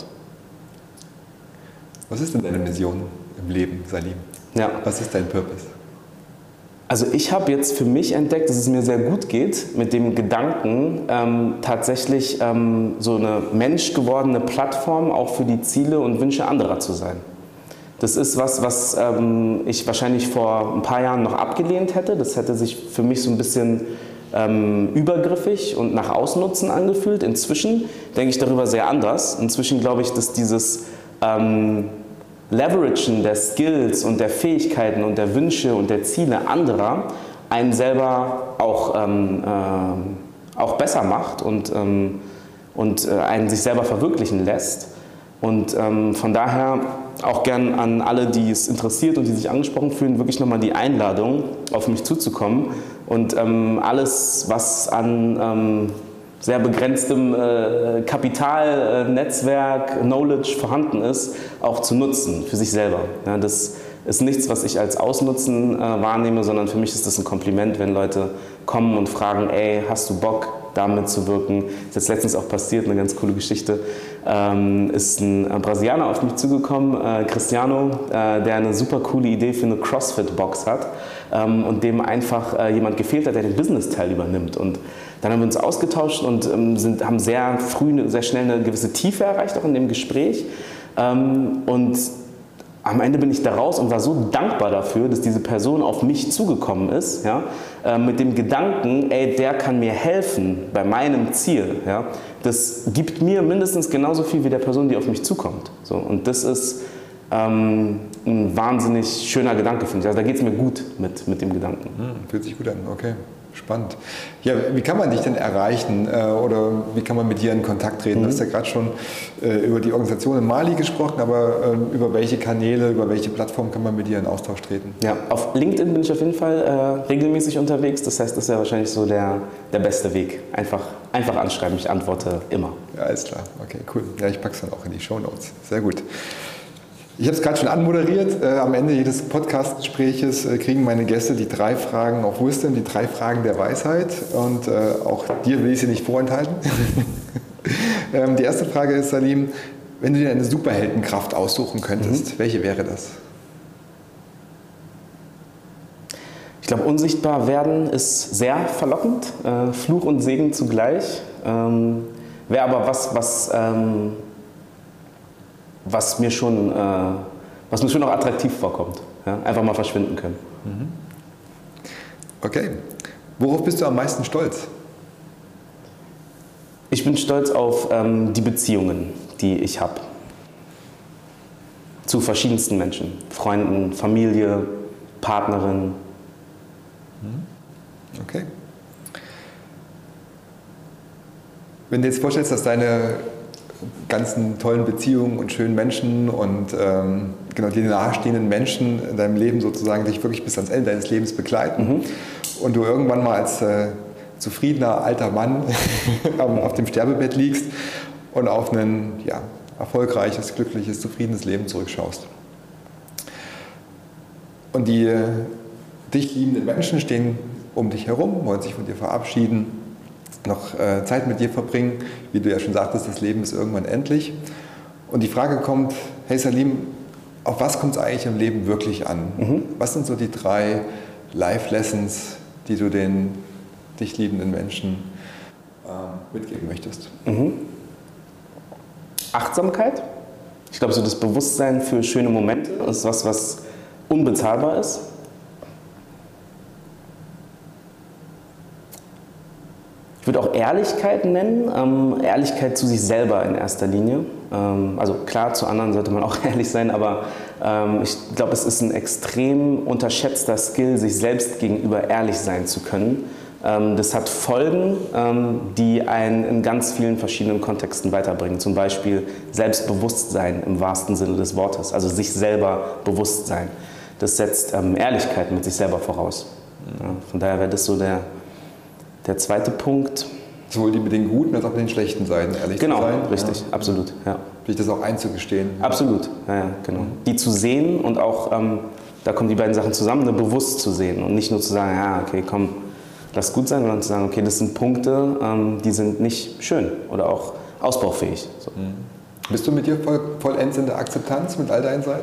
Was ist denn deine Mission im Leben, Salim? Ja. Was ist dein Purpose? Also ich habe jetzt für mich entdeckt, dass es mir sehr gut geht, mit dem Gedanken, tatsächlich so eine menschgewordene Plattform auch für die Ziele und Wünsche anderer zu sein. Das ist was ich wahrscheinlich vor ein paar Jahren noch abgelehnt hätte. Das hätte sich für mich so ein bisschen übergriffig und nach Ausnutzen angefühlt. Inzwischen denke ich darüber sehr anders. Inzwischen glaube ich, dass dieses Leveragen der Skills und der Fähigkeiten und der Wünsche und der Ziele anderer einen selber auch besser macht und einen sich selber verwirklichen lässt. Und von daher auch gern an alle, die es interessiert und die sich angesprochen fühlen, wirklich nochmal die Einladung, auf mich zuzukommen und alles, was an sehr begrenztem Kapital, Netzwerk, Knowledge vorhanden ist, auch zu nutzen für sich selber. Ja, das ist nichts, was ich als Ausnutzen wahrnehme, sondern für mich ist das ein Kompliment, wenn Leute kommen und fragen, ey, hast du Bock, da mitzuwirken? Das ist jetzt letztens auch passiert, eine ganz coole Geschichte. Ist ein Brasilianer auf mich zugekommen, Cristiano, der eine super coole Idee für eine CrossFit-Box hat und dem einfach jemand gefehlt hat, der den Business-Teil übernimmt. Und dann haben wir uns ausgetauscht und haben sehr früh, sehr schnell eine gewisse Tiefe erreicht, auch in dem Gespräch. Und am Ende bin ich da raus und war so dankbar dafür, dass diese Person auf mich zugekommen ist, ja, mit dem Gedanken, ey, der kann mir helfen bei meinem Ziel. Ja. Das gibt mir mindestens genauso viel wie der Person, die auf mich zukommt. So, und das ist ein wahnsinnig schöner Gedanke, finde ich. Also da geht es mir gut mit dem Gedanken. Fühlt sich gut an, okay. Spannend. Ja, wie kann man dich denn erreichen oder wie kann man mit dir in Kontakt treten? Du hast ja gerade schon über die Organisation in Mali gesprochen, aber über welche Kanäle, über welche Plattform kann man mit dir in Austausch treten? Ja, auf LinkedIn bin ich auf jeden Fall regelmäßig unterwegs. Das heißt, das ist ja wahrscheinlich so der beste Weg. Einfach anschreiben, ich antworte immer. Ja, alles klar. Okay, cool. Ja, ich packe es dann auch in die Shownotes. Sehr gut. Ich habe es gerade schon anmoderiert. Am Ende jedes Podcast-Gespräches kriegen meine Gäste die 3 Fragen auf Wisdom, die 3 Fragen der Weisheit. Und auch dir will ich sie nicht vorenthalten. Die erste Frage ist, Salim, wenn du dir eine Superheldenkraft aussuchen könntest, welche wäre das? Ich glaube, unsichtbar werden ist sehr verlockend, Fluch und Segen zugleich. Wäre aber was mir schon auch attraktiv vorkommt. Ja? Einfach mal verschwinden können. Okay. Worauf bist du am meisten stolz? Ich bin stolz auf die Beziehungen, die ich habe. Zu verschiedensten Menschen. Freunden, Familie, Partnerin. Okay. Wenn du dir jetzt vorstellst, dass deine ganzen tollen Beziehungen und schönen Menschen und genau die nahestehenden Menschen in deinem Leben sozusagen dich wirklich bis ans Ende deines Lebens begleiten und du irgendwann mal als zufriedener alter Mann auf dem Sterbebett liegst und auf ein erfolgreiches, glückliches, zufriedenes Leben zurückschaust. Und die dich liebenden Menschen stehen um dich herum, wollen sich von dir verabschieden. noch Zeit mit dir verbringen. Wie du ja schon sagtest, das Leben ist irgendwann endlich. Und die Frage kommt, hey Salim, auf was kommt es eigentlich im Leben wirklich an? Was sind so die 3 Life-Lessons, die du den dich liebenden Menschen mitgeben möchtest? Achtsamkeit. Ich glaube, so das Bewusstsein für schöne Momente ist was unbezahlbar ist. Ich würde auch Ehrlichkeit nennen, Ehrlichkeit zu sich selber in erster Linie. Also klar, zu anderen sollte man auch ehrlich sein, aber ich glaube, es ist ein extrem unterschätzter Skill, sich selbst gegenüber ehrlich sein zu können. Das hat Folgen, die einen in ganz vielen verschiedenen Kontexten weiterbringen. Zum Beispiel Selbstbewusstsein im wahrsten Sinne des Wortes, also sich selber bewusst sein. Das setzt Ehrlichkeit mit sich selber voraus. Ja, von daher wäre das so der zweite Punkt. Sowohl die mit den guten als auch mit den schlechten Seiten, ehrlich genau, zu sein. Genau, richtig, absolut. Ja. Sich das auch einzugestehen. Absolut, ja, genau. Die zu sehen und auch, da kommen die beiden Sachen zusammen, bewusst zu sehen und nicht nur zu sagen, ja, okay, komm, lass gut sein, sondern zu sagen, okay, das sind Punkte, die sind nicht schön oder auch ausbaufähig. So. Bist du mit dir vollends in der Akzeptanz mit all deinen Seiten?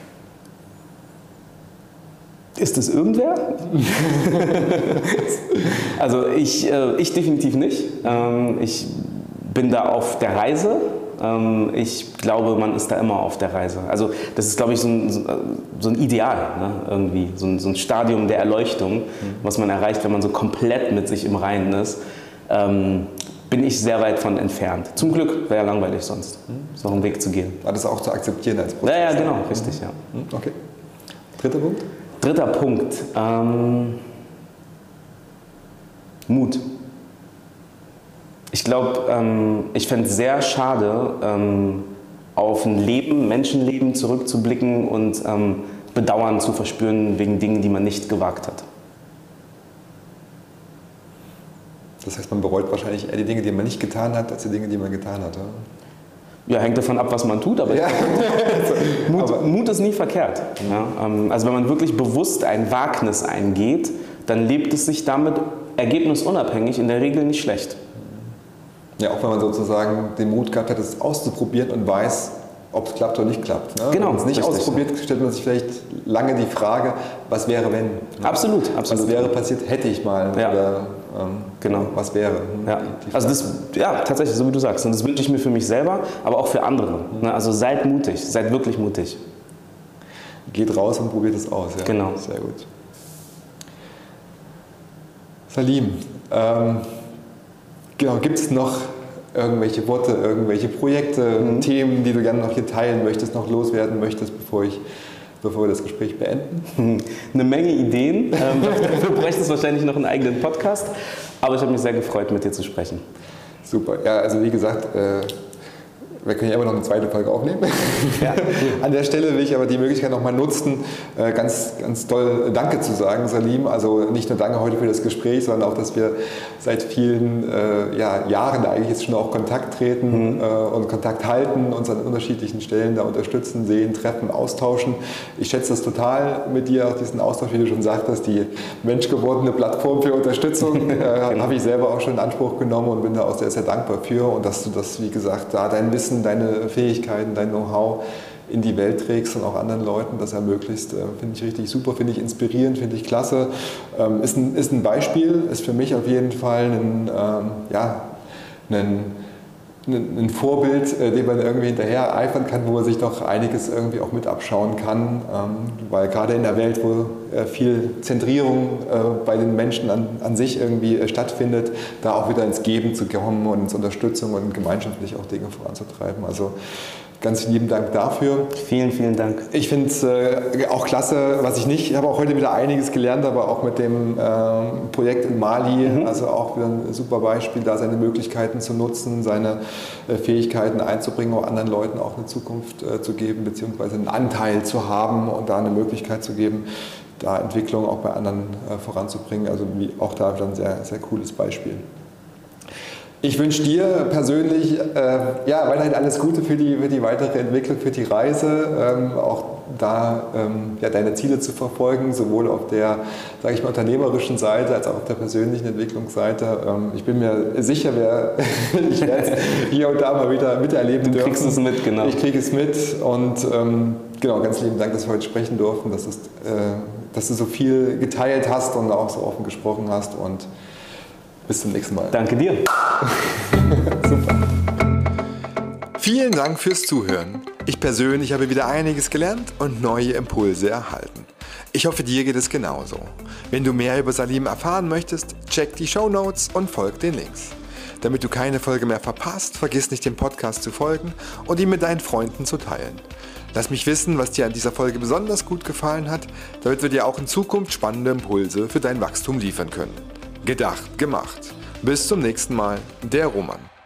Ist es irgendwer? Also ich definitiv nicht. Ich bin da auf der Reise. Ich glaube, man ist da immer auf der Reise. Also das ist, glaube ich, so ein Ideal, ne? Irgendwie. So ein Stadium der Erleuchtung, was man erreicht, wenn man so komplett mit sich im Reinen ist. Bin ich sehr weit von entfernt. Zum Glück, wäre ja langweilig sonst, so einen Weg zu gehen. Aber das auch zu akzeptieren als Prozess. Ja, genau, richtig, ja. Okay. Dritter Punkt? Dritter Punkt. Mut. Ich glaube, ich fände es sehr schade, auf ein Leben, Menschenleben zurückzublicken und Bedauern zu verspüren wegen Dingen, die man nicht gewagt hat. Das heißt, man bereut wahrscheinlich eher die Dinge, die man nicht getan hat, als die Dinge, die man getan hat, oder? Ja, hängt davon ab, was man tut, aber, ja. Mut ist nie verkehrt. Ja? Also wenn man wirklich bewusst ein Wagnis eingeht, dann lebt es sich damit ergebnisunabhängig in der Regel nicht schlecht. Ja, auch wenn man sozusagen den Mut gehabt hat, es auszuprobieren und weiß, ob es klappt oder nicht klappt. Ne? Genau, wenn man es nicht richtig, ausprobiert, stellt man sich vielleicht lange die Frage, was wäre wenn? Absolut, absolut. Was wäre passiert, hätte ich mal? Ja. Oder genau. was wäre? Ja. Also das, ja, tatsächlich, so wie du sagst. Und das wünsche ich mir für mich selber, aber auch für andere. Also seid mutig, seid wirklich mutig. Geht raus und probiert es aus. Ja. Genau. Sehr gut. Salim, genau, gibt es noch irgendwelche Worte, irgendwelche Projekte, Themen, die du gerne noch hier teilen möchtest, noch loswerden möchtest, bevor wir das Gespräch beenden? Eine Menge Ideen. Dafür bräuchte es wahrscheinlich noch einen eigenen Podcast. Aber ich habe mich sehr gefreut, mit dir zu sprechen. Super. Ja, also wie gesagt, wir können ja immer noch eine zweite Folge aufnehmen. Ja. An der Stelle will ich aber die Möglichkeit nochmal nutzen, ganz, ganz doll Danke zu sagen, Salim. Also nicht nur Danke heute für das Gespräch, sondern auch, dass wir seit vielen Jahren eigentlich jetzt schon auch Kontakt treten und Kontakt halten, uns an unterschiedlichen Stellen da unterstützen, sehen, treffen, austauschen. Ich schätze das total mit dir, auch diesen Austausch, wie du schon sagtest, die menschgewordene Plattform für Unterstützung habe ich selber auch schon in Anspruch genommen und bin da auch sehr, sehr dankbar für. Und dass du das, wie gesagt, da dein Wissen, deine Fähigkeiten, dein Know-how in die Welt trägst und auch anderen Leuten das ermöglicht, finde ich richtig super, finde ich inspirierend, finde ich klasse. Ist ein Beispiel, ist für mich auf jeden Fall ein Vorbild, dem man irgendwie hinterher eifern kann, wo man sich doch einiges irgendwie auch mit abschauen kann, weil gerade in der Welt, wo viel Zentrierung bei den Menschen an sich irgendwie stattfindet, da auch wieder ins Geben zu kommen und ins Unterstützung und gemeinschaftlich auch Dinge voranzutreiben. Also ganz lieben Dank dafür. Vielen, vielen Dank. Ich finde es auch klasse, ich habe auch heute wieder einiges gelernt, aber auch mit dem Projekt in Mali, also auch wieder ein super Beispiel, da seine Möglichkeiten zu nutzen, seine Fähigkeiten einzubringen, auch anderen Leuten auch eine Zukunft zu geben, beziehungsweise einen Anteil zu haben und da eine Möglichkeit zu geben, da Entwicklung auch bei anderen voranzubringen. Also auch da wieder ein sehr, sehr cooles Beispiel. Ich wünsche dir persönlich weiterhin alles Gute für die weitere Entwicklung, für die Reise, auch da deine Ziele zu verfolgen, sowohl auf der, sage ich mal, unternehmerischen Seite als auch auf der persönlichen Entwicklungsseite. Ich bin mir sicher, ich werde es hier und da mal wieder miterleben dürfen. Du kriegst es mit, genau. Ich kriege es mit und ganz lieben Dank, dass wir heute sprechen durften, dass du so viel geteilt hast und auch so offen gesprochen hast und bis zum nächsten Mal. Danke dir. Super. Vielen Dank fürs Zuhören. Ich persönlich habe wieder einiges gelernt und neue Impulse erhalten. Ich hoffe, dir geht es genauso. Wenn du mehr über Salim erfahren möchtest, check die Shownotes und folg den Links. Damit du keine Folge mehr verpasst, vergiss nicht, dem Podcast zu folgen und ihn mit deinen Freunden zu teilen. Lass mich wissen, was dir an dieser Folge besonders gut gefallen hat, damit wir dir auch in Zukunft spannende Impulse für dein Wachstum liefern können. Gedacht, gemacht. Bis zum nächsten Mal, der Roman.